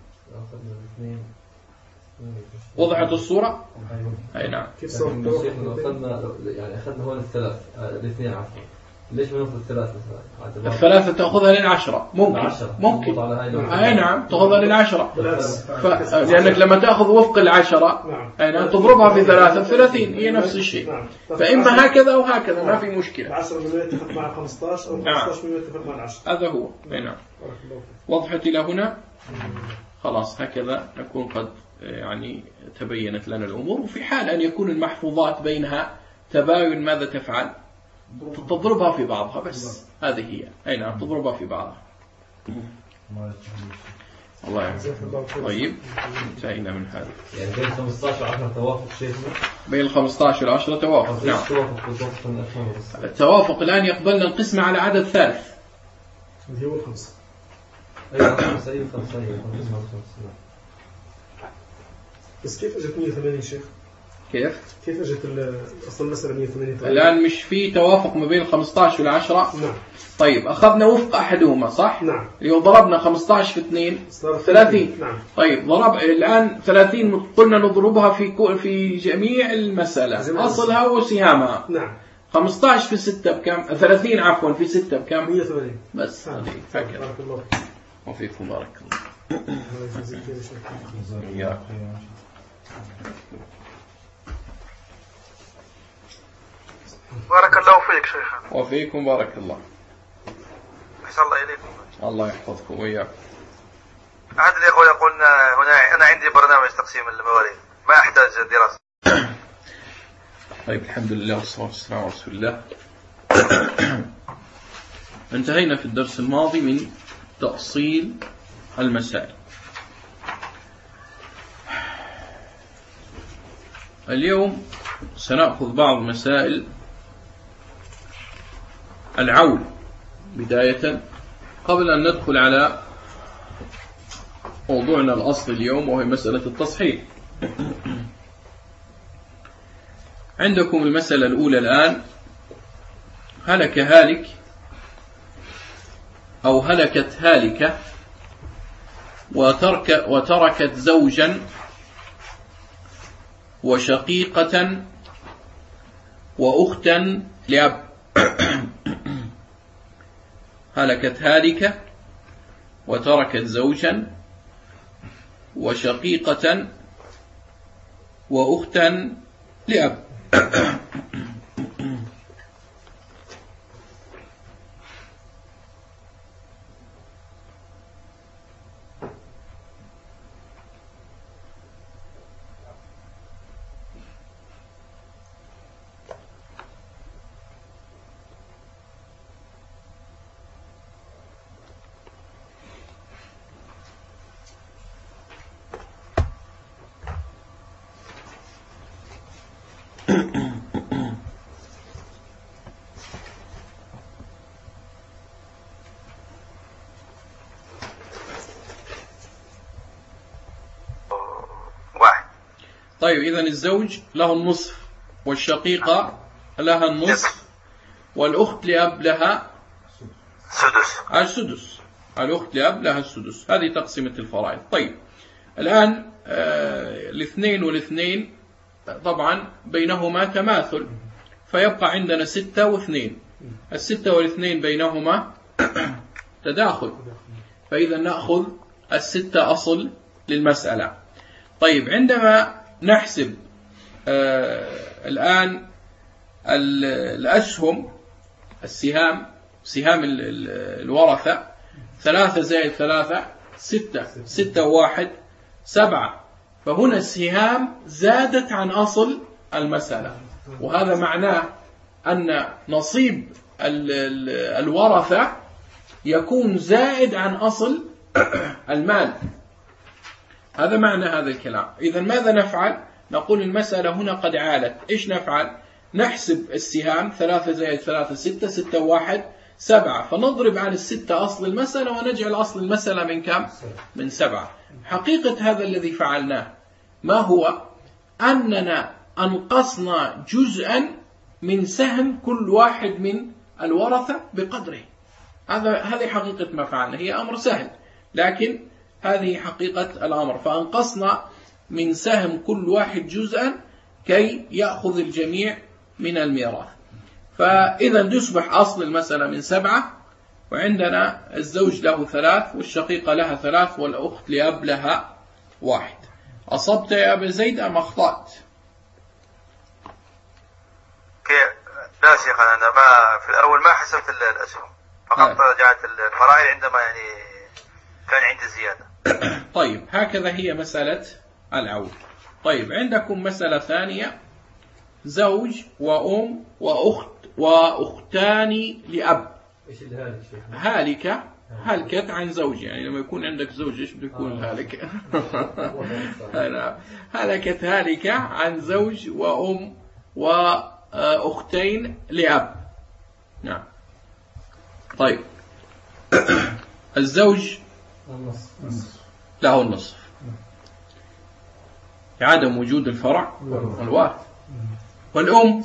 وضحت الصورة؟ أي نعم. يعني أخذنا هون الاثنين عفوا. ليش ما نأخذ 3 مثلا؟ 3 تأخذها لل10. ممكن. أي نعم تأخذها لل10. لأنك لما تأخذ وفق 10 أي نعم تضربها في 3 30 هي نفس الشيء. فإما هكذا أو هكذا ما في مشكلة. 10 من يتفق مع 15 أو 15 من يتفق مع 10. هذا هو. أي نعم. وضحت إلى هنا؟ خلاص هكذا نكون قد يعني تبينت لنا الأمور. وفي حال أن يكون المحفوظات بينها تباين ماذا تفعل؟ تضربها في بعضها بس. هذه هي. أي نعم تضربها في بعضها. الله يعافيك. طيب انتهينا من هذا. يعني بين 15 و10 توافق شيخنا. بين 15 و10 توافق. نعم. التوافق الآن يقبلنا القسمة على عدد ثالث. اللي هو 5. أيوة 5. بس كيف اجت 180 شيخ؟ كيف اجت اصل المسألة 180؟ الآن مش في توافق ما بين 15 وال10. نعم. طيب أخذنا وفق أحدهما صح؟ نعم. لو ضربنا 15 في 2 30. نعم. طيب الآن 30 قلنا نضربها في جميع المسألة أصلها وسهامها. نعم. 15 في 6 بكم؟ 30 عفوا في 6 بكم؟ 180. بس هذه فكرة. بارك الله وفيكم بارك الله. بارك الله فيك شيخنا. وفيكم بارك الله. أحسن الله إليكم. الله يحفظكم وإياكم. أحد الإخوة يقول هنا أنا عندي برنامج تقسيم المواريث ما أحتاج دراسة. طيب الحمد لله والصلاة والسلام على رسول الله. انتهينا في الدرس الماضي من تأصيل المسائل. اليوم سنأخذ بعض مسائل العول بداية قبل أن ندخل على موضوعنا الأصلي اليوم وهي مسألة التصحيح. عندكم المسألة الأولى الآن: هلك هالك أو هلكت هالكة وتركت زوجا وشقيقة وأختا لأب. هلكت هالكة وتركت زوجا وشقيقة وأختا لأب. طيب إذن الزوج له النصف والشقيقة لها النصف والأخت لأب لها السدس. الأخت لأب لها السدس. هذه تقسيمة الفرائض. طيب الآن الاثنين والاثنين طبعا بينهما تماثل، فيبقى عندنا 6 و2. 6 والاثنين بينهما تداخل، فإذا نأخذ 6 أصل للمسألة. طيب عندما نحسب الآن الأسهم سهام الورثة 3 زائد 3 6 6 و1 7. فهنا السهام زادت عن أصل المسألة، وهذا معناه أن نصيب الورثة يكون زائد عن أصل المال. هذا معنى هذا الكلام. إذن ماذا نفعل؟ نقول المسألة هنا قد عالت. إيش نفعل؟ نحسب السهام 3 زائد 3 6 6 و1 7، فنضرب على 6 أصل المسألة ونجعل أصل المسألة من كم؟ من 7. حقيقة هذا الذي فعلناه ما هو؟ أننا أنقصنا جزءا من سهم كل واحد من الورثة بقدره. هذه حقيقة ما فعلنا. هي أمر سهل، لكن هذه حقيقة الأمر. فأنقصنا من سهم كل واحد جزءا كي يأخذ الجميع من الميراث. فإذا يصبح أصل المسألة من 7، وعندنا الزوج له 3 والشقيقة لها 3 والأخت لأب لها 1. أصبت يا أبا زيد أم أخطأت؟ لا شيخ، أنا في الأول ما حسبت الأسهم، فقط رجعت الفرائض عندما كان عندي زيادة. طيب هكذا هي مسألة العود. طيب عندكم مسألة ثانية: زوج وأم وأخت وأختان لأب. إيش الهالك؟ هلكت عن زوج، يعني لما يكون عندك زوج إيش بيكون الهالك؟ هلكت هالكة عن زوج وأم وأختين لأب. نعم. طيب الزوج له النصف لعدم وجود الفرع والوارث. والأم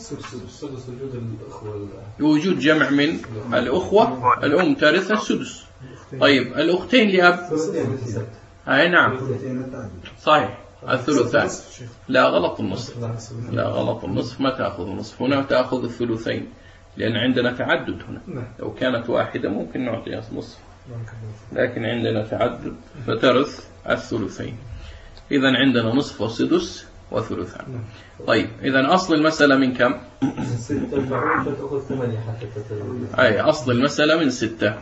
وجود جمع من الأخوة، الأم ترث السدس. طيب الأختين لأب، أي نعم صحيح الثلثان. لا غلط النصف، لا غلط النصف، ما تأخذ النصف هنا، تأخذ الثلثين، لأن عندنا تعدد هنا. لو كانت واحدة ممكن نعطيها نصف، لكن عندنا تعدد فترث الثلثين. إذن عندنا نصف وسدس وثلثان. طيب إذن أصل المسألة من كم؟ أي أصل المسألة من 6،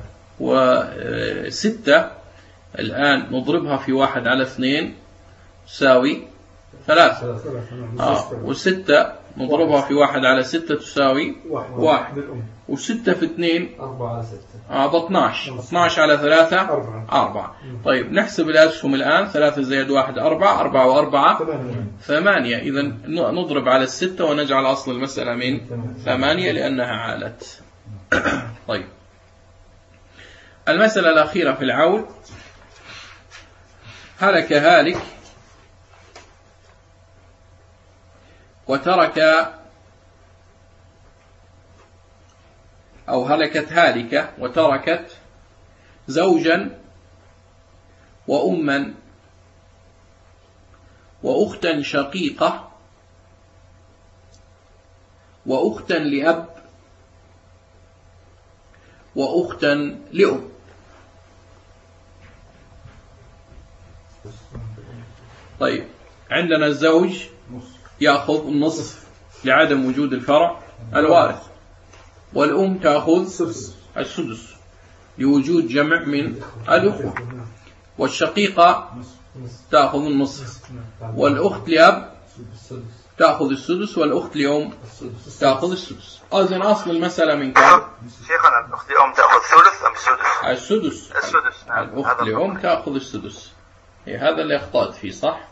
و6 الآن نضربها في 1 على 2 تساوي 3، و6 نضربها في 1 على 6 تساوي 1، و6 في 2 12، 12 على 3 4. طيب نحسب الأسهم الآن، 3 زائد 1 4، 4 و4 8. إذن نضرب على 6 ونجعل أصل المسألة من 8 لأنها عالت. طيب المسألة الأخيرة في العول. هلك هالك وترك، أو هلكت هالكة وتركت زوجا وأما وأختا شقيقة وأختا لأب وأختا لأم. طيب عندنا الزوج يأخذ النصف لعدم وجود الفرع الوارث، والأم تأخذ السدس لوجود جمع من الأخوة، والشقيقة تأخذ النصف، والأخت لأب تأخذ السدس، والأخت لأم تأخذ السدس. إذن أصل المسألة من كم؟ شيخنا الأخت لأم تأخذ ثلث أم السدس؟ السدس. نعم. الأخت لأم تأخذ السدس. هذا اللي أخطأت فيه، صح؟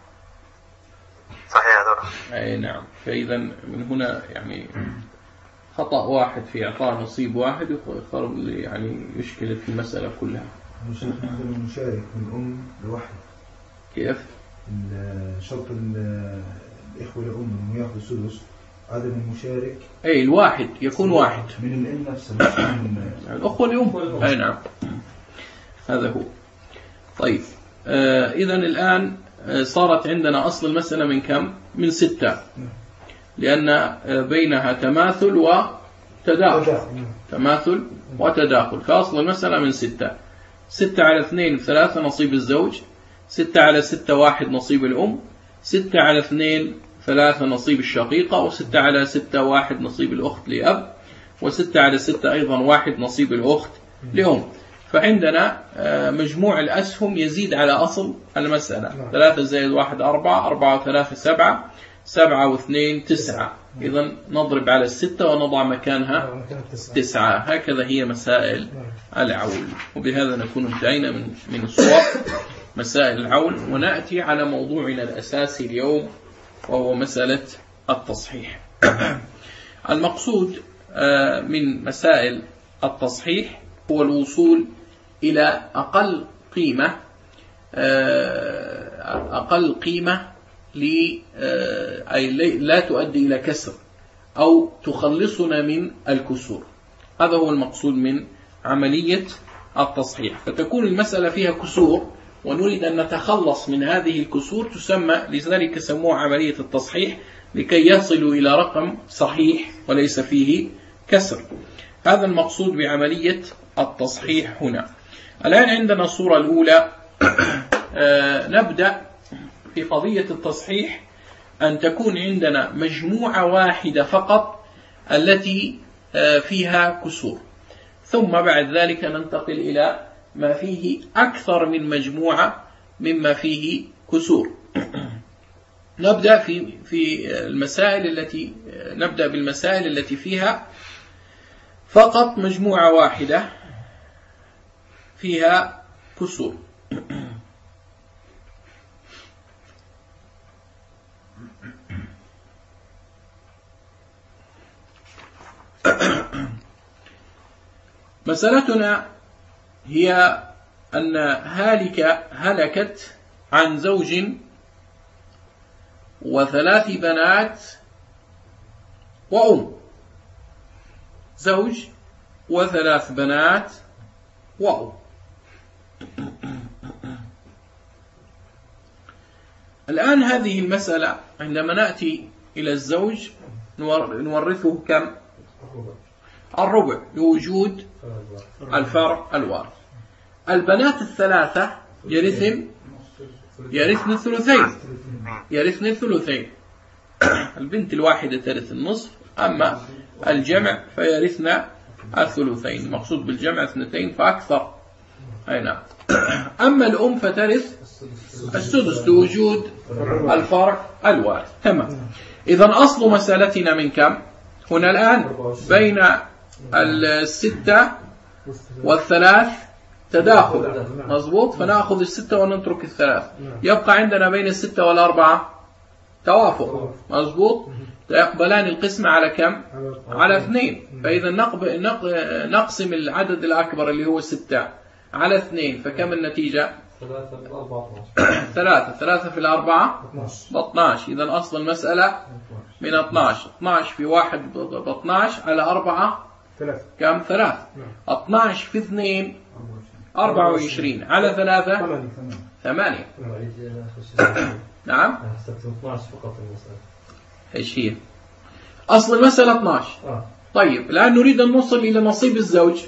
صحيح هذا. أي نعم. فإذا من هنا يعني خطأ واحد في إعطاء نصيب واحد يعني يشكل في المسألة كلها. المشارك من أم لوحده كيف؟ شرط الإخوة لأم إنه يأخذ السدس، عدم المشارك أي الواحد يكون واحد من الأم نفسها، من الأخوة لأم. أي نعم هذا هو. طيب إذن الآن صارت عندنا أصل المسألة من كم؟ من 6، لأن بينها تماثل وتداخل، تماثل وتداخل، فأصل المسألة من 6. 6 على 2 3 نصيب الزوج، 6 على 6 1 نصيب الأم، 6 على 2 3 نصيب الشقيقة، و6 على 6 1 نصيب الأخت لأب، و6 على 6 أيضا 1 نصيب الأخت لأم. فعندنا مجموع الأسهم يزيد على أصل المسألة. 3 زائد 1 4، 4 و3 7، 7 و2 9. إذن نضرب على 6 ونضع مكانها 9. هكذا هي مسائل العول. وبهذا نكون انتهينا من صور مسائل العول، ونأتي على موضوعنا الأساسي اليوم وهو مسألة التصحيح. المقصود من مسائل التصحيح هو الوصول إلى أقل قيمة أي لا تؤدي إلى كسر أو تخلصنا من الكسور. هذا هو المقصود من عملية التصحيح. فتكون المسألة فيها كسور ونريد أن نتخلص من هذه الكسور، تسمى لذلك سموها عملية التصحيح، لكي يصلوا إلى رقم صحيح وليس فيه كسر. هذا المقصود بعملية التصحيح هنا. الآن عندنا الصورة الأولى. نبدأ في قضية التصحيح أن تكون عندنا مجموعة واحدة فقط التي فيها كسور، ثم بعد ذلك ننتقل إلى ما فيه أكثر من مجموعة مما فيه كسور. نبدأ بالمسائل التي فيها فقط مجموعة واحدة فيها كسور. مسألتنا هي أن هلكت عن زوج وثلاث بنات وأم. زوج وثلاث بنات وأم. الآن هذه المسألة عندما نأتي إلى الزوج نورثه كم؟ الربع لوجود الفرع الوارث. البنات الثلاثة يرثن الثلثين. البنت الواحدة ترث النصف، أما الجمع فيرثن الثلثين. المقصود بالجمع 2 فأكثر. أي نعم. أما الأم فترث السدس لوجود الفرع الوارث. تمام. إذن أصل مسألتنا من كم؟ هنا الآن بين 6 والثلاث تداخل، مضبوط، فنأخذ 6 ونترك 3. يبقى عندنا بين 6 والأربعة توافق، مضبوط، يقبلان القسمة على كم؟ على 2. فإذا نقسم العدد الأكبر اللي هو 6 على 2، فكم النتيجة؟ 3 في 4 12. إذا أصل المسألة من 12 في 1 12 على 4 كم؟ 3. 12 في 2 24 على 3 8. نعم. ايش هي أصل المسألة؟ 12. طيب الآن نريد أن نوصل إلى نصيب الزوج.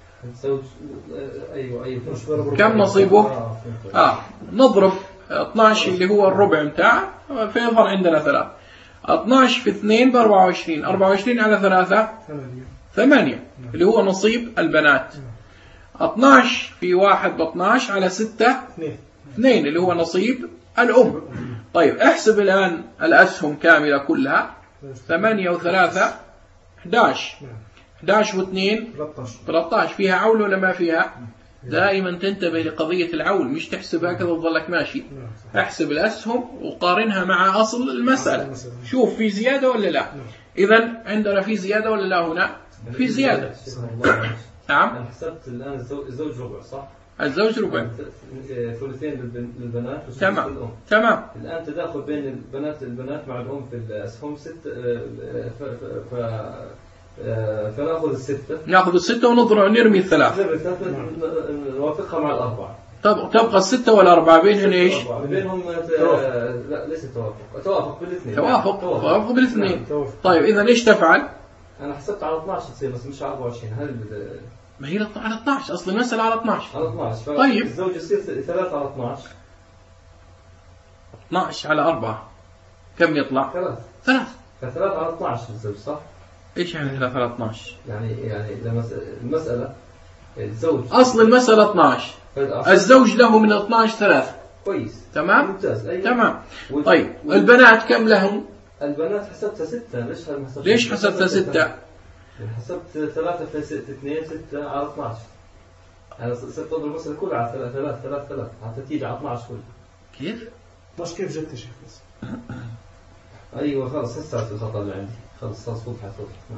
كم نصيبه؟ نضرب 12 اللي هو الربع متاعه فيظهر عندنا 3. 12 في 2 ب24. 24 على 3 8 اللي هو نصيب البنات. 12 في 1 ب12 على 6 2 اللي هو نصيب الأم. طيب احسب الآن الأسهم كاملة كلها. 8 و3 11. 11 و2 13. فيها عول ولا ما فيها؟ دائما تنتبه لقضية العول، مش تحسب هكذا وتظلك ماشي. احسب الأسهم وقارنها مع أصل المسألة، شوف في زيادة ولا لا. إذن عندنا في زيادة ولا لا؟ هنا في زيادة. نعم. أنا حسبت الآن الزوج ربع، صح؟ الزوج ربع، ثلثين للبنات تمام للأم. تمام. الآن تداخل بين البنات مع الأم في الأسهم 6، فنأخذ 6. نأخذ 6 ونرمي 3 نوافقها مع 4. طب تبقى 6 والأربعة بينهم ايش؟ بينهم لا ليس توافق بالاثنين. توافق بالاثنين. طيب إذا ايش تفعل؟ أنا حسبت على 12 تصير، بس مش على 24. هل ما هي على 12 أصل المسألة على 12. على 12. طيب الزوج يصير 3 على 12. 12 على 4 كم يطلع؟ 3. ف3 على 12 الزوج، صح؟ ايش يعني 3 على 12؟ يعني لما المسألة الزوج أصل المسألة 12، الزوج له من 12 3. كويس، تمام؟ ممتاز. أيوة. تمام. طيب البنات كم لهم؟ البنات حسبتها 6. ليش حسبتها 6؟ حسبت 3 في 2 6 على 12. أنا صرت أضرب المسألة كلها على 3 حتى تيجي على 12 كلها. كيف؟ مش كيف جت يا شيخ؟ أيوة خلاص هسه الخطأ اللي عندي. خلاص وضحت.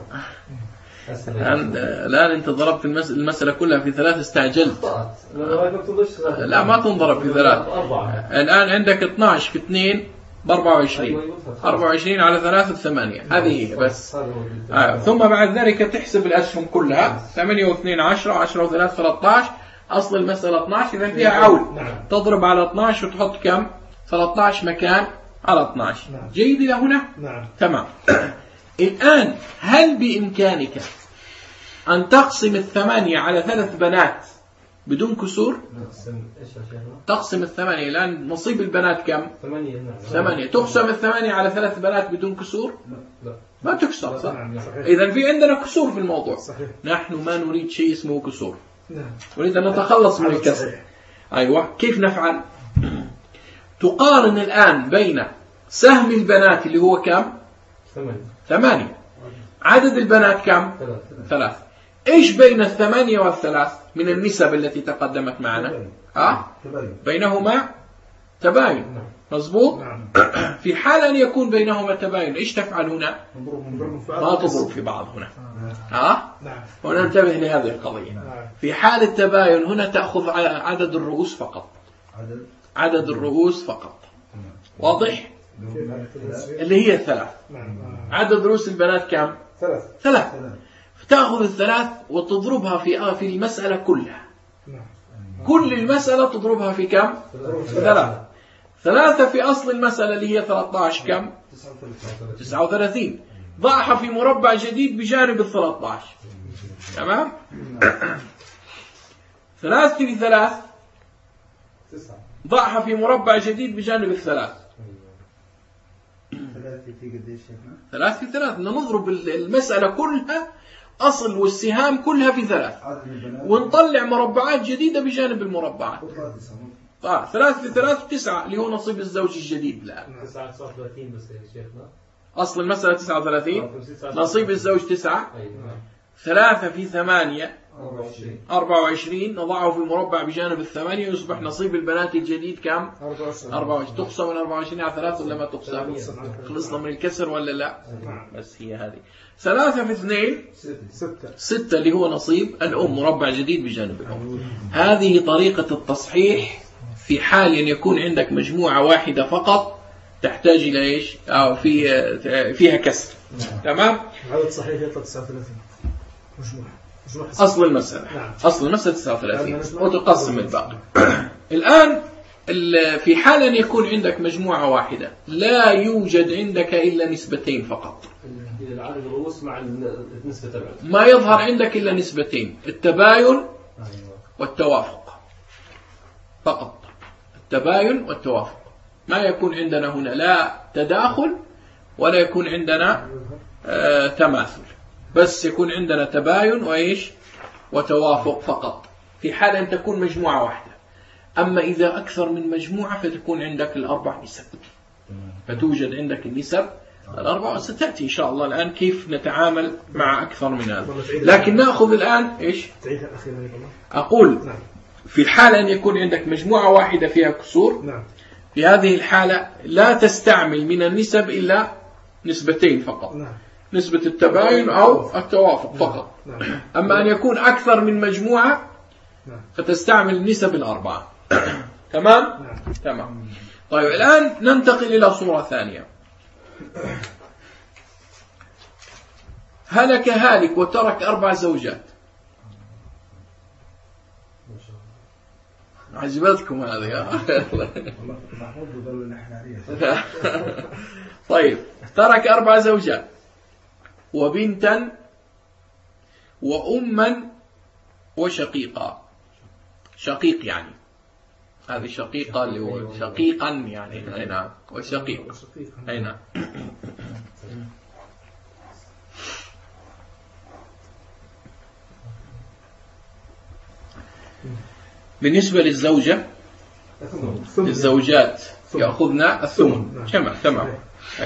الآن أنت ضربت المسألة كلها في 3 استعجلت. لا ما تنضرب في 3. الآن عندك 12 في 2 ب 24. 24 على 3 ب8. هذه بس. ثم بعد ذلك تحسب الأسهم كلها. 8 و2 10 10 و3 13. أصل المسألة 12 إذا فيها عول. تضرب على 12 وتحط كم؟ 13 مكان على 12. جيد إلى هنا؟ نعم. تمام. الآن هل بإمكانك أن تقسم 8 على 3 بنات بدون كسور؟ تقسم 8 الآن نصيب البنات كم؟ 8. تقسم 8 على 3 بنات بدون كسور؟ لا ما تكسر، صح؟ إذن في عندنا كسور في الموضوع. صحيح. نحن ما نريد شيء اسمه كسور، نريد أن نتخلص من الكسر. أيوة. كيف نفعل؟ تقارن الآن بين سهم البنات اللي هو كم؟ 8. عدد البنات كم؟ 3. إيش بين 8 و3 من النسب التي تقدمت معنا؟ بينهما تباين، مظبوط. في حال أن يكون بينهما تباين إيش تفعل هنا؟ ما تضرب في بعض هنا. وننتبه لهذه القضية. في حال التباين هنا تأخذ عدد الرؤوس فقط. عدد الرؤوس فقط. واضح؟ اللي هي 3. عدد رؤوس البنات كم؟ 3. فتأخذ الثلاث وتضربها في المسألة كلها. كل المسألة تضربها في كم؟ 3. 3 في أصل المسألة اللي هي 13 كم؟ 39. ضعها في مربع جديد بجانب 13. تمام؟ 3 في 3 ضعها في مربع جديد بجانب 3. 3 في 3 نضرب المسألة كلها أصل والسهام كلها في 3 ونطلع مربعات جديدة بجانب المربعات. 3 في 3 9 اللي هو نصيب الزوج الجديد. لا 39 بس يا شيخنا. أصل المسألة 39 نصيب الزوج 9. 3 في 8 24 نضعه في مربع بجانب 8 يصبح نصيب البنات الجديد كم؟ 24. تقسم من 24 على 3 ولا ما تقسم؟ خلصنا من الكسر ولا لا؟ بس هي هذه. 3 في 2 6 اللي هو نصيب الأم مربع جديد بجانب الأم. هذه طريقة التصحيح في حال أن يكون عندك مجموعة واحدة فقط تحتاج إلى إيش؟ أو فيها كسر. تمام؟ عدد صحيح يطلع 39 مجموعة. أصل المسألة. أصل المسألة 39 وتقسم الباقي. الآن في حال أن يكون عندك مجموعة واحدة لا يوجد عندك إلا نسبتين فقط. العدد الرؤوس مع النسبة تبعه. ما يظهر عندك إلا نسبتين، التباين والتوافق فقط. التباين والتوافق. ما يكون عندنا هنا لا تداخل ولا يكون عندنا تماثل، بس يكون عندنا تباين وإيش وتوافق فقط في حال أن تكون مجموعة واحدة. أما إذا أكثر من مجموعة فتكون عندك الأربع نسب، فتوجد عندك النسب الأربعة. وستأتي إن شاء الله الآن كيف نتعامل مع أكثر من هذا. لكن نأخذ الآن إيش أقول في حال أن يكون عندك مجموعة واحدة فيها كسور. في هذه الحالة لا تستعمل من النسب إلا نسبتين فقط، نسبة التباين أو التوافق فقط. أما أن يكون أكثر من مجموعة فتستعمل النسب الأربعة. تمام؟ تمام. طيب الآن ننتقل إلى صورة ثانية. هلك هالك وترك 4 زوجات. عجبتكم هذه؟ طيب ترك 4 زوجات وبنتا وأما وشقيقا. شقيق يعني هذه شقيقة اللي هو شقيقا يعني. أي نعم. وشقيق. أي نعم. بالنسبة للزوجة الزوجات يأخذنا الثمن. تمام.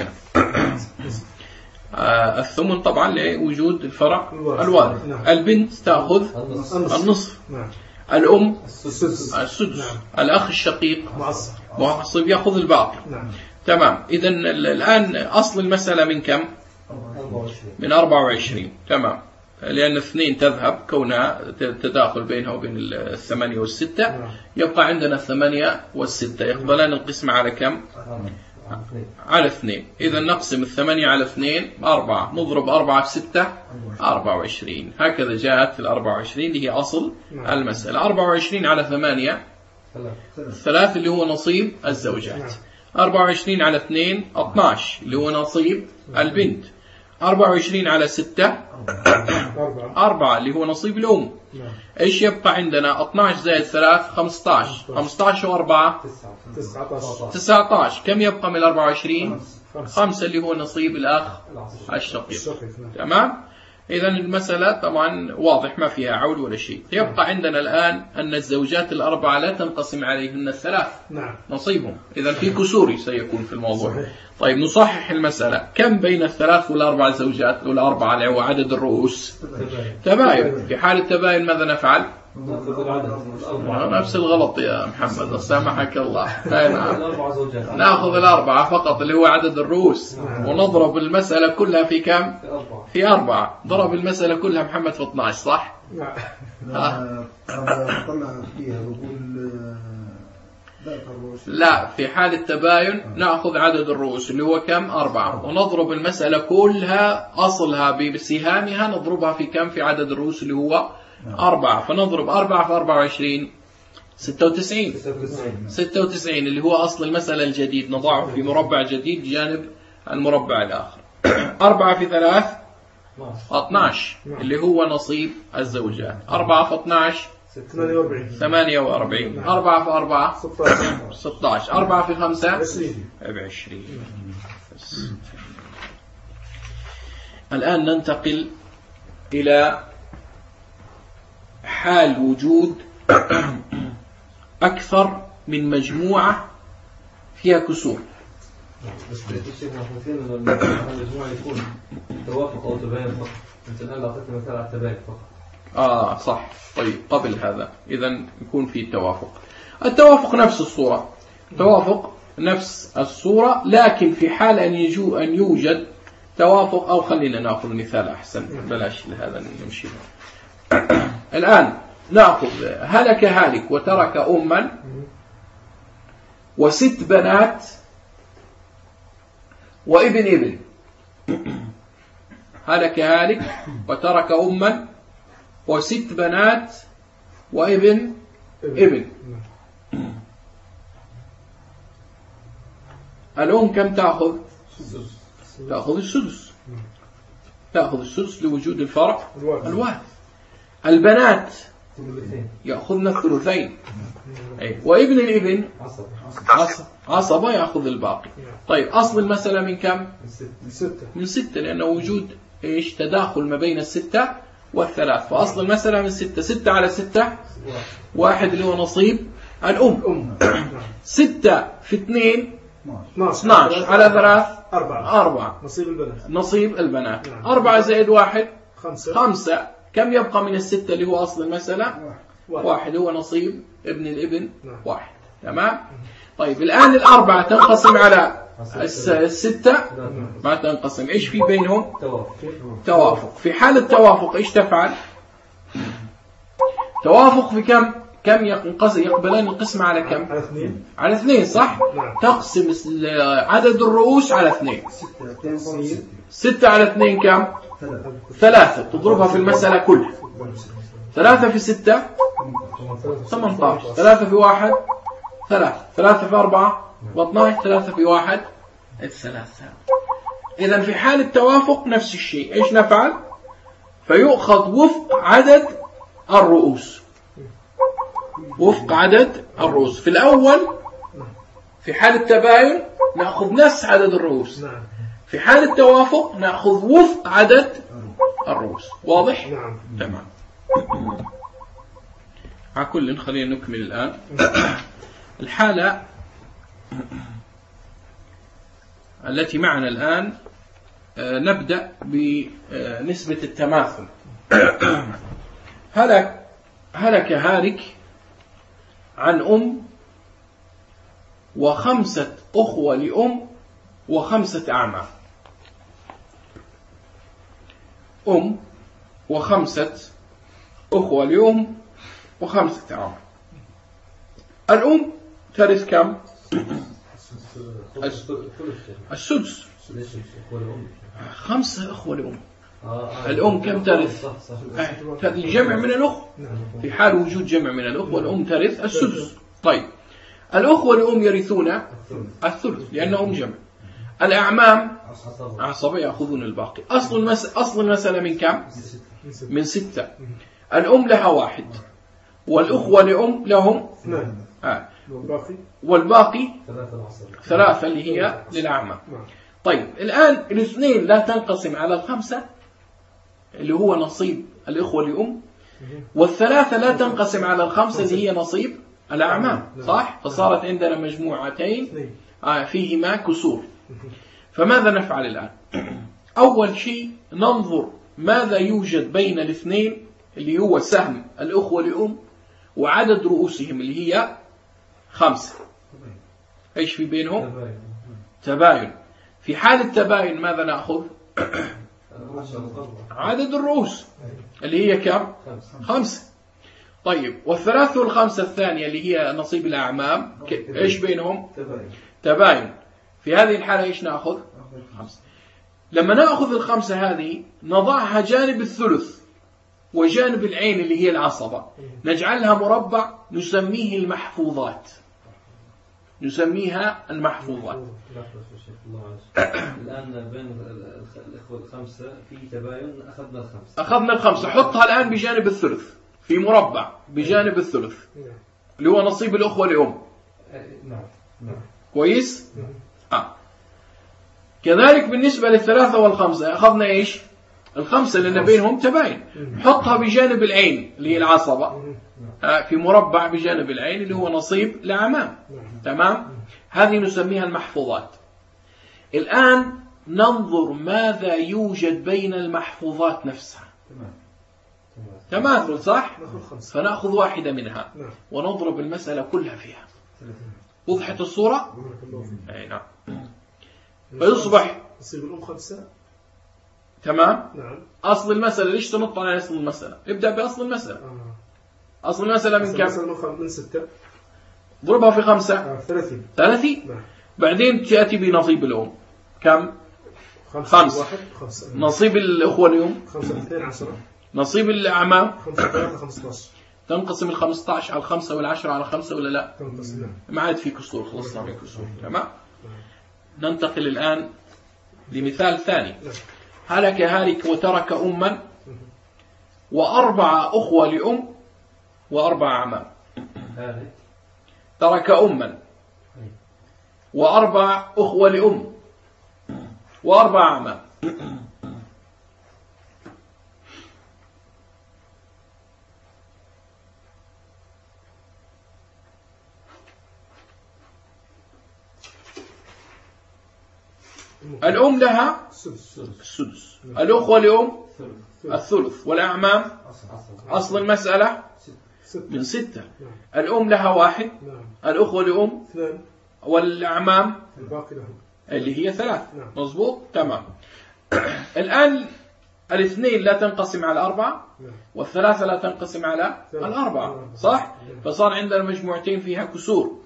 الثمن طبعا لوجود الفرع الوارث. البنت تأخذ النصف. الأم السدس. الأخ الشقيق معصب يأخذ الباقي. تمام. إذن الآن أصل المسألة من كم؟ من 24. تمام. لأن 2 تذهب كونها تداخل بينها وبين 8 و6. يبقى عندنا 8 و6 يقبلان القسمة على كم؟ على 2. إذا نقسم 8 على 2 4. نضرب 4 في 6 24. هكذا جاءت 24 اللي هي أصل المسألة. 24 على 8 3 اللي هو نصيب الزوجات. 24 على 2 12 اللي هو نصيب البنت. 24 على 6 4 اللي هو نصيب الأم. إيش يبقى عندنا؟ 12 زائد 3 15. 15 و4 19. كم يبقى من 24؟ 5 اللي هو نصيب الأخ الشقيق. تمام. إذن المسألة طبعا واضح ما فيها عول ولا شيء. يبقى عندنا الآن أن الزوجات الأربعة لا تنقسم عليهن 3 نصيبهم. إذن في كسور سيكون في الموضوع. طيب نصحح المسألة. كم بين 3 والأربع زوجات والأربعة اللي هو عدد الرؤوس؟ تباين. في حال التباين ماذا نفعل؟ نفس الغلط يا محمد سامحك الله. نأخذ 4 فقط اللي هو عدد الرؤوس ونضرب المسألة كلها في كم؟ في 4. ضرب المسألة كلها محمد في 12 صح؟ طلع فيها بقول لا، في حال التباين نأخذ عدد الرؤوس اللي هو كم؟ 4، ونضرب المسألة كلها أصلها بسهامها نضربها في كم؟ في عدد الرؤوس اللي هو 4، فنضرب 4 في 24 96 اللي هو أصل المسألة الجديد، نضعه في مربع جديد جانب المربع الآخر. 4 في 3 12 اللي هو نصيب الزوجات. 4 في 12 48. 4 في 4 16. 4 في 5 20. الآن ننتقل إلى حال وجود أكثر من مجموعة فيها كسور. بس الشيخ نحن فين المجموعة يكون توافق أو تباين فقط. أنت الآن أعطيت مثال على التباين فقط. صح. طيب قبل هذا إذا يكون في توافق. التوافق نفس الصورة، توافق نفس الصورة، لكن في حال أن يوجد توافق، أو خلينا نأخذ مثال أحسن، بلاش لهذا نمشي. الآن نأخذ هلك هالك وترك أما و6 بنات وابن ابن. هلك هالك وترك أما و6 بنات وابن ابن. الأم كم تأخذ؟ تأخذ السدس. تأخذ السدس لوجود الفرع الوارث. البنات يأخذن الثلثين، وابن الابن عصبة يأخذ الباقي. طيب أصل المسألة من كم؟ من 6، لأنه وجود تداخل ما بين 6 والثلاث، فأصل المسألة من 6. 6 على 6 1 اللي هو نصيب الأم. 6 في 2 12 على 3 4 نصيب البنات. 4 زائد 1 5. كم يبقى من 6 اللي هو أصل المسألة؟ 1 هو نصيب ابن الابن 1. تمام. طيب الآن 4 تنقسم على 6 ما تنقسم. إيش في بينهم؟ توافق. في حال التوافق إيش تفعل؟ توافق في كم يقبلان القسمة على كم؟ على 2 صح؟ تقسم عدد الرؤوس على 2. 6 على 2 كم؟ 3. تضربها في المسألة كلها. 3 في 6 18. 3 في 1 3. 3 في 4 12. 3 في 1 3. إذا في حال التوافق نفس الشيء. إيش نفعل؟ فيؤخذ وفق عدد الرؤوس. وفق عدد الرؤوس. في الأول في حال التباين نأخذ نفس عدد الرؤوس. في حال التوافق نأخذ وفق عدد الرؤوس. واضح؟ تمام. على كل خلينا نكمل الآن. الحالة التي معنا الآن نبدأ بنسبة التماثل. هلك هالك عن أم و5 أخوة لأم و5 أعمام. أم و5 أخوة لأم و5 أعمام. الأم ترث كم؟ السدس. 5 أخوة لأم. الأم كم ترث؟ الجمع من الأخوة. في حال وجود جمع من الأخوة الأم ترث السدس. طيب الأخوة لأم يرثون الثلث لأنهم جمع. الأعمام عصبة يأخذون الباقي. أصل المسألة من كم؟ من 6. الأم لها 1 والأخوة لأم لهم والباقي 3 اللي هي للأعمام. طيب الآن 2 لا تنقسم على 5 اللي هو نصيب الإخوة لأم، والثلاثة لا تنقسم على 5 اللي هي نصيب الأعمام. صح؟ فصارت عندنا مجموعتين فيهما كسور. فماذا نفعل الآن؟ أول شيء ننظر ماذا يوجد بين 2 اللي هو سهم الأخوة لأم وعدد رؤوسهم اللي هي 5. إيش في بينهم؟ تباين. في حال التباين ماذا نأخذ؟ عدد الرؤوس اللي هي كم؟ 5. طيب والثلاثة والخمسة الثانية اللي هي نصيب الأعمام إيش بينهم؟ تباين. في هذه الحالة إيش نأخذ؟ 5. لما نأخذ الخمسة هذه نضعها جانب الثلث وجانب العين اللي هي العصبة، نجعلها مربع نسميه المحفوظات. نسميها المحفوظات. الآن بين الإخوة الخمسة في تباين، أخذنا الخمسة، حطها الآن بجانب الثلث في مربع بجانب الثلث اللي هو نصيب الأخوة لأم. كويس؟ كذلك بالنسبة للثلاثة والخمسة أخذنا إيش؟ الخمسة لأن بينهم تباين، حطها بجانب العين اللي هي العصبة في مربع بجانب العين اللي هو نصيب الأعمام. تمام؟ هذه نسميها المحفوظات. الآن ننظر ماذا يوجد بين المحفوظات نفسها. تماثل صح؟ فنأخذ واحدة منها ونضرب المسألة كلها فيها. وضحت الصورة؟ أي نعم. فيصبح نصيب الأم 5. تمام؟ نعم. أصل المسألة ليش تنط على أصل المسألة؟ ابدأ بأصل المسألة. أصل المسألة من كم؟ من 6. ضربها في 5. 30. نعم. بعدين تأتي بنصيب الأم كم؟ 5. نصيب الأخوة اليوم 5 نصيب الأعمام 15. تنقسم 15 على 5 وال10 على 5 ولا لا؟ ما عاد في كسور، خلصنا من كسور. تمام. ننتقل الآن لمثال ثاني. هلك هالك وترك أما و4 أخوة لأم و4 أعمام. ترك أما و4 أخوة لأم و4 أعمام. الأم لها السدس، الأخوة لأم الثلث، والأعمام أصل المسألة من 6. الأم لها 1، الأخوة لأم 2، والأعمام اللي هي 3. مظبوط؟ تمام. الآن الاثنين لا تنقسم على 4 والثلاثة لا تنقسم على 4 صح؟ فصار عندنا مجموعتين فيها كسور.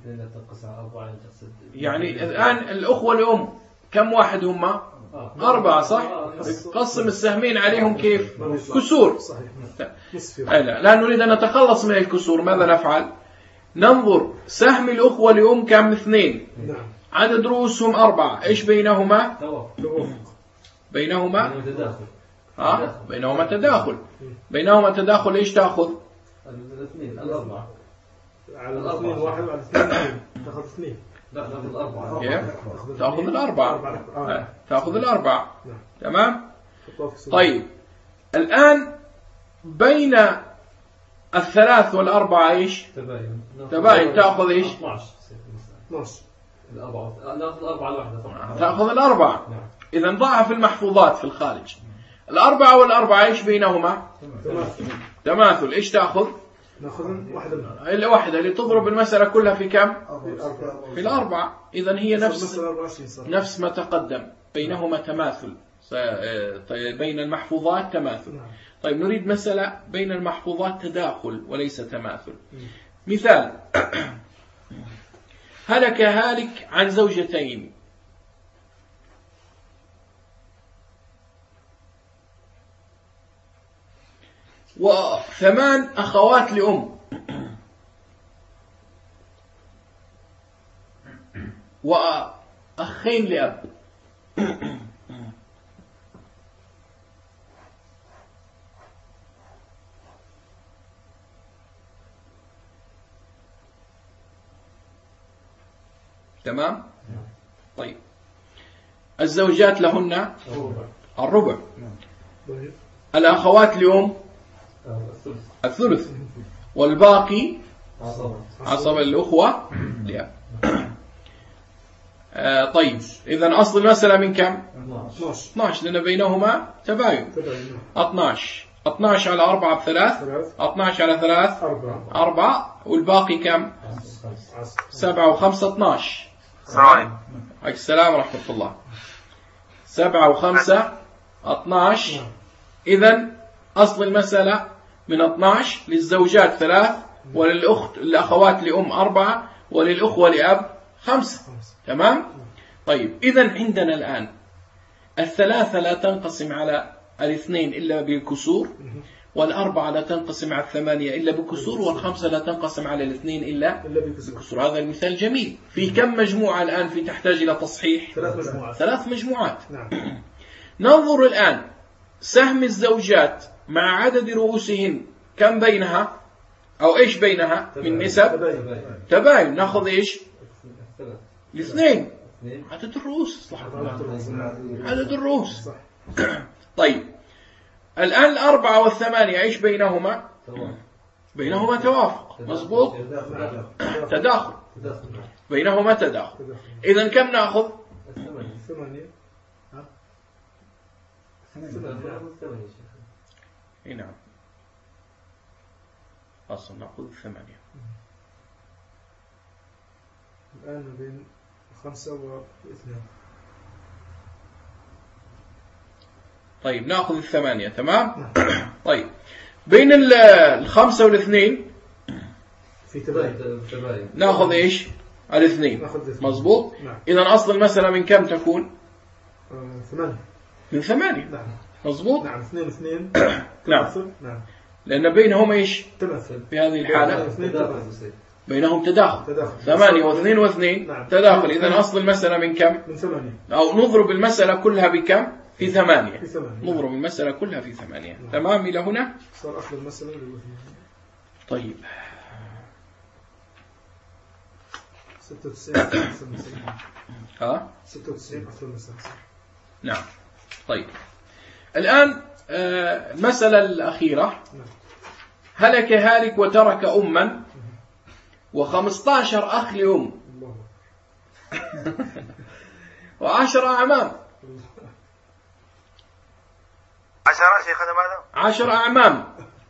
يعني الآن الأخوة لأم كم واحد هم؟ 4 صح؟ قسم السهمين عليهم كيف؟ كسور. لا نريد أن نتخلص من الكسور. ماذا نفعل؟ ننظر سهم الأخوة لأم كم؟ 2. عدد رؤوسهم 4. إيش بينهما؟ بينهما بينهما تداخل. بينهما تداخل. إيش تأخذ؟ الأربعة على 2 1 على 2 تأخذ 2. لا تأخذ الأربعة. تأخذ الأربعة. تمام. طيب الآن بين 3 وال4 إيش؟ تباين. تأخذ إيش؟ 12. نأخذ 4 الواحدة. تأخذ الأربعة. إذا ضعها في المحفوظات في الخارج. 4 وال4 إيش بينهما؟ تماثل. إيش تأخذ؟ نأخذ واحدة. الواحدة اللي تضرب المسألة كلها في كم؟ في 4. إذا هي نفس ما تقدم. بينهما تماثل. بين المحفوظات تماثل. طيب نريد مسألة بين المحفوظات تداخل وليس تماثل. مثال: هلك هالك عن زوجتين و8 أخوات لأم وأخين لأب. تمام؟ طيب الزوجات لهن الربع، الأخوات لأم الثلث، والباقي عصب الأخوة لأب. طيب إذن أصل المسألة من كم؟ 12 لأن بينهما تباين. 12 على 4 ب3، 12 على 3 4، والباقي كم؟ 7 و5 12. السلام ورحمة الله. 7 و5 12. إذن أصل المسألة من 12، للزوجات 3، الأخوات لأم 4، وللأخوة لأب 5. تمام؟ طيب إذن عندنا الآن 3 لا تنقسم على 2 إلا بكسور، 4 لا تنقسم على 8 إلا بكسور، 5 لا تنقسم على 2 إلا بكسور. هذا المثال جميل. في كم مجموعة الآن في تحتاج إلى تصحيح؟ 3 مجموعات. ننظر الآن سهم الزوجات مع عدد رؤوسهن كم بينها، أو إيش بينها من نسب؟ تباين. نأخذ إيش؟ 2 عدد الرؤوس. عدد الرؤوس. طيب الآن 4 والثمانية إيش بينهما؟ بينهما توافق. مظبوط. تداخل بينهما تداخل. إذن كم نأخذ؟ 8. نعم أصلا نأخذ 8. الآن بين 5 و2. طيب نأخذ 8. تمام. طيب بين 5 و2 في تباين. نأخذ إيش؟ 2. مظبوط. إذن أصل المسألة من كم تكون؟ 8. من 8. نعم. مظبوط. نعم 2 نعم. لأن بينهم إيش؟ تماثل. في هذه الحالة بينهم تداخل. 8 و2 و2 تداخل. إذن أصل المسألة من كم؟ من 8. أو نضرب المسألة كلها بكم؟ في 8. نضرب المسألة كلها في 8. تمام إلى هنا؟ صار أصل المسألة. طيب 96 96 أصل المسألة. نعم. طيب الآن المسألة الأخيرة. هلك هالك وترك أما و15 أخ لأم و10 أعمام. 10 شيخنا ماذا؟ 10 أعمام.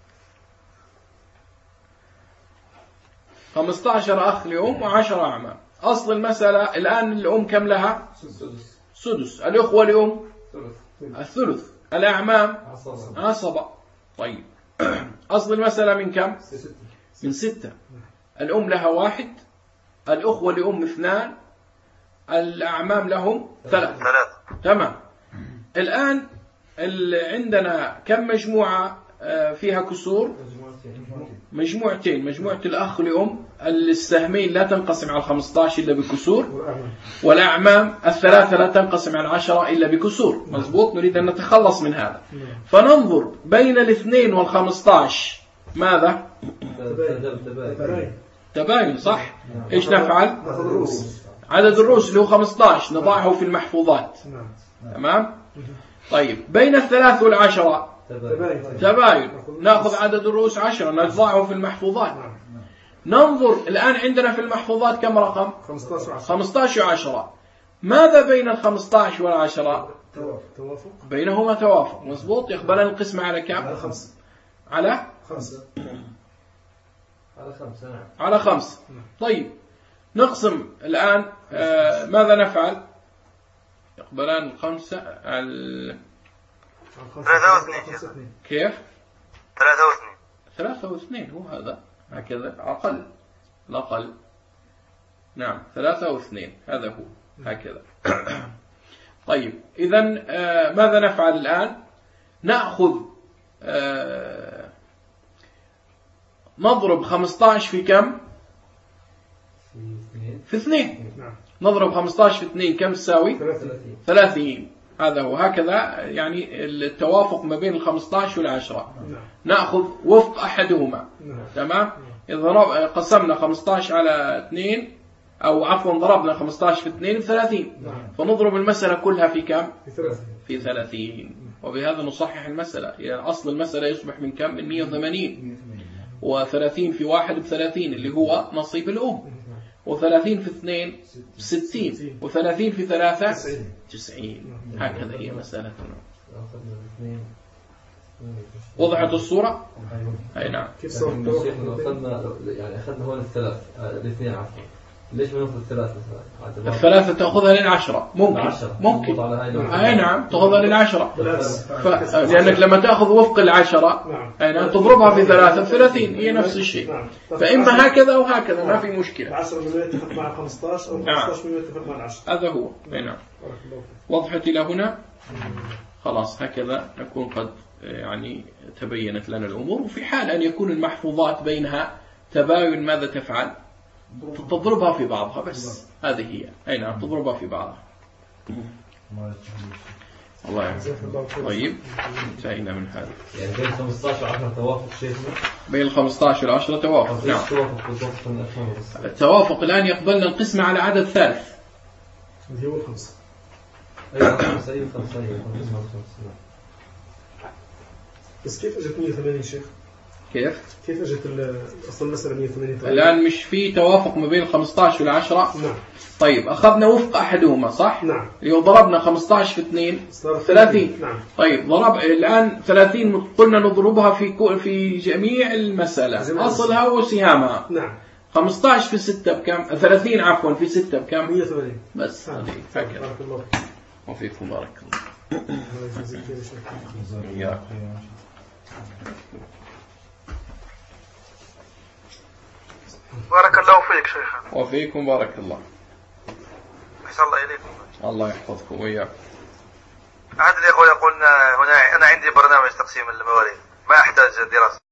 15 أخ لأم و10 أعمام. أصل المسألة الآن الأم كم لها؟ سدس. الأخوة لأم الثلث. الأعمام عصبة. طيب أصل المسألة من كم؟ من 6. الأم لها 1، الأخوة لأم 2، الأعمام لهم 3. تمام. الآن عندنا كم مجموعة فيها كسور؟ مجموعتين. مجموعة الأخ لأم السهمين لا تنقسم على 15 إلا بكسور، والأعمام 3 لا تنقسم على 10 إلا بكسور. مظبوط. نريد أن نتخلص من هذا، فننظر بين 2 و15 ماذا؟ تباين. صح. إيش نفعل؟ عدد الرؤوس اللي هو 15 نضعه في المحفوظات. تمام. طيب بين 3 و10 تباين. نأخذ عدد الرؤوس 10 نضعه في المحفوظات. ننظر الآن عندنا في المحفوظات كم رقم؟ 15 و10. ماذا بين 15 و10؟ توافق. بينهما توافق. مظبوط. يقبلان القسمة على كم؟ على 5. على 5. طيب نقسم الآن. ماذا نفعل؟ يقبلان 5 على 3 و2. كيف؟ 3 و2. 3 و2 هو هذا هكذا أقل. الأقل. نعم 3 و2 هذا هو هكذا. طيب إذن ماذا نفعل الآن؟ نأخذ نضرب 15 في كم؟ في 2. نضرب 15 في 2 كم تساوي؟ 30. هذا هو هكذا يعني التوافق ما بين 15 و10. نأخذ وفق أحدهما. تمام. إذا قسمنا 15 على 2 أو عفوا ضربنا 15 في 2 ب30، فنضرب المسألة كلها في كم؟ في 30. وبهذا نصحح المسألة. يعني أصل المسألة يصبح من كم؟ من 180. و30 في 1 ب30 اللي هو نصيب الأم، و30 في 2 60، و30 في 3 90. هكذا هي مسألتنا. وضحت الصورة؟ أي نعم. أخذنا يعني أخذنا هون 3 2 عفوا. ليش ما ناخذ الثلاثة؟ الثلاثة تأخذها للعشرة ممكن. ممكن. أي نعم تأخذها للعشرة. لأنك لما تأخذ وفق العشرة أي نعم تضربها في 33 هي نفس الشيء. فإما هكذا أو هكذا ما في مشكلة. 10 مما يتفق مع 15 أو 15 مما يتفق مع 10. هذا هو. أي نعم. وضحت إلى هنا؟ خلاص هكذا نكون قد يعني تبينت لنا الأمور. وفي حال أن يكون المحفوظات بينها تباين ماذا تفعل؟ تضربها في بعضها بس. هذه هي. أي نعم تضربها في بعضها. الله يعافيك. طيب انتهينا من هذا. يعني بين 15 و10 توافق شيخنا؟ بين 15 و10 توافق. نعم. التوافق الآن يقبلنا القسمة على عدد ثالث. اللي هو الخمسة. أيوة 5 بس كيف أجت 180 شيخ؟ كيف أجت أصل المسألة 180؟ الآن مش في توافق ما بين 15 و10. نعم. طيب أخذنا وفق أحدهما صح؟ نعم. لو ضربنا 15 في 2 30. نعم. طيب الآن 30 قلنا نضربها في جميع المسألة أصلها وسهامها. نعم. 15 في 6 بكم؟ 30 عفوا في 6 بكم؟ 180 بس. هذه هكذا. بارك الله وفيكم بارك الله. بارك الله فيك شيخنا. وفيكم بارك الله. أحسن الله إليكم. الله يحفظكم وإياكم. أحد الإخوة يقول هنا أنا عندي برنامج تقسيم المواريث ما أحتاج دراسة.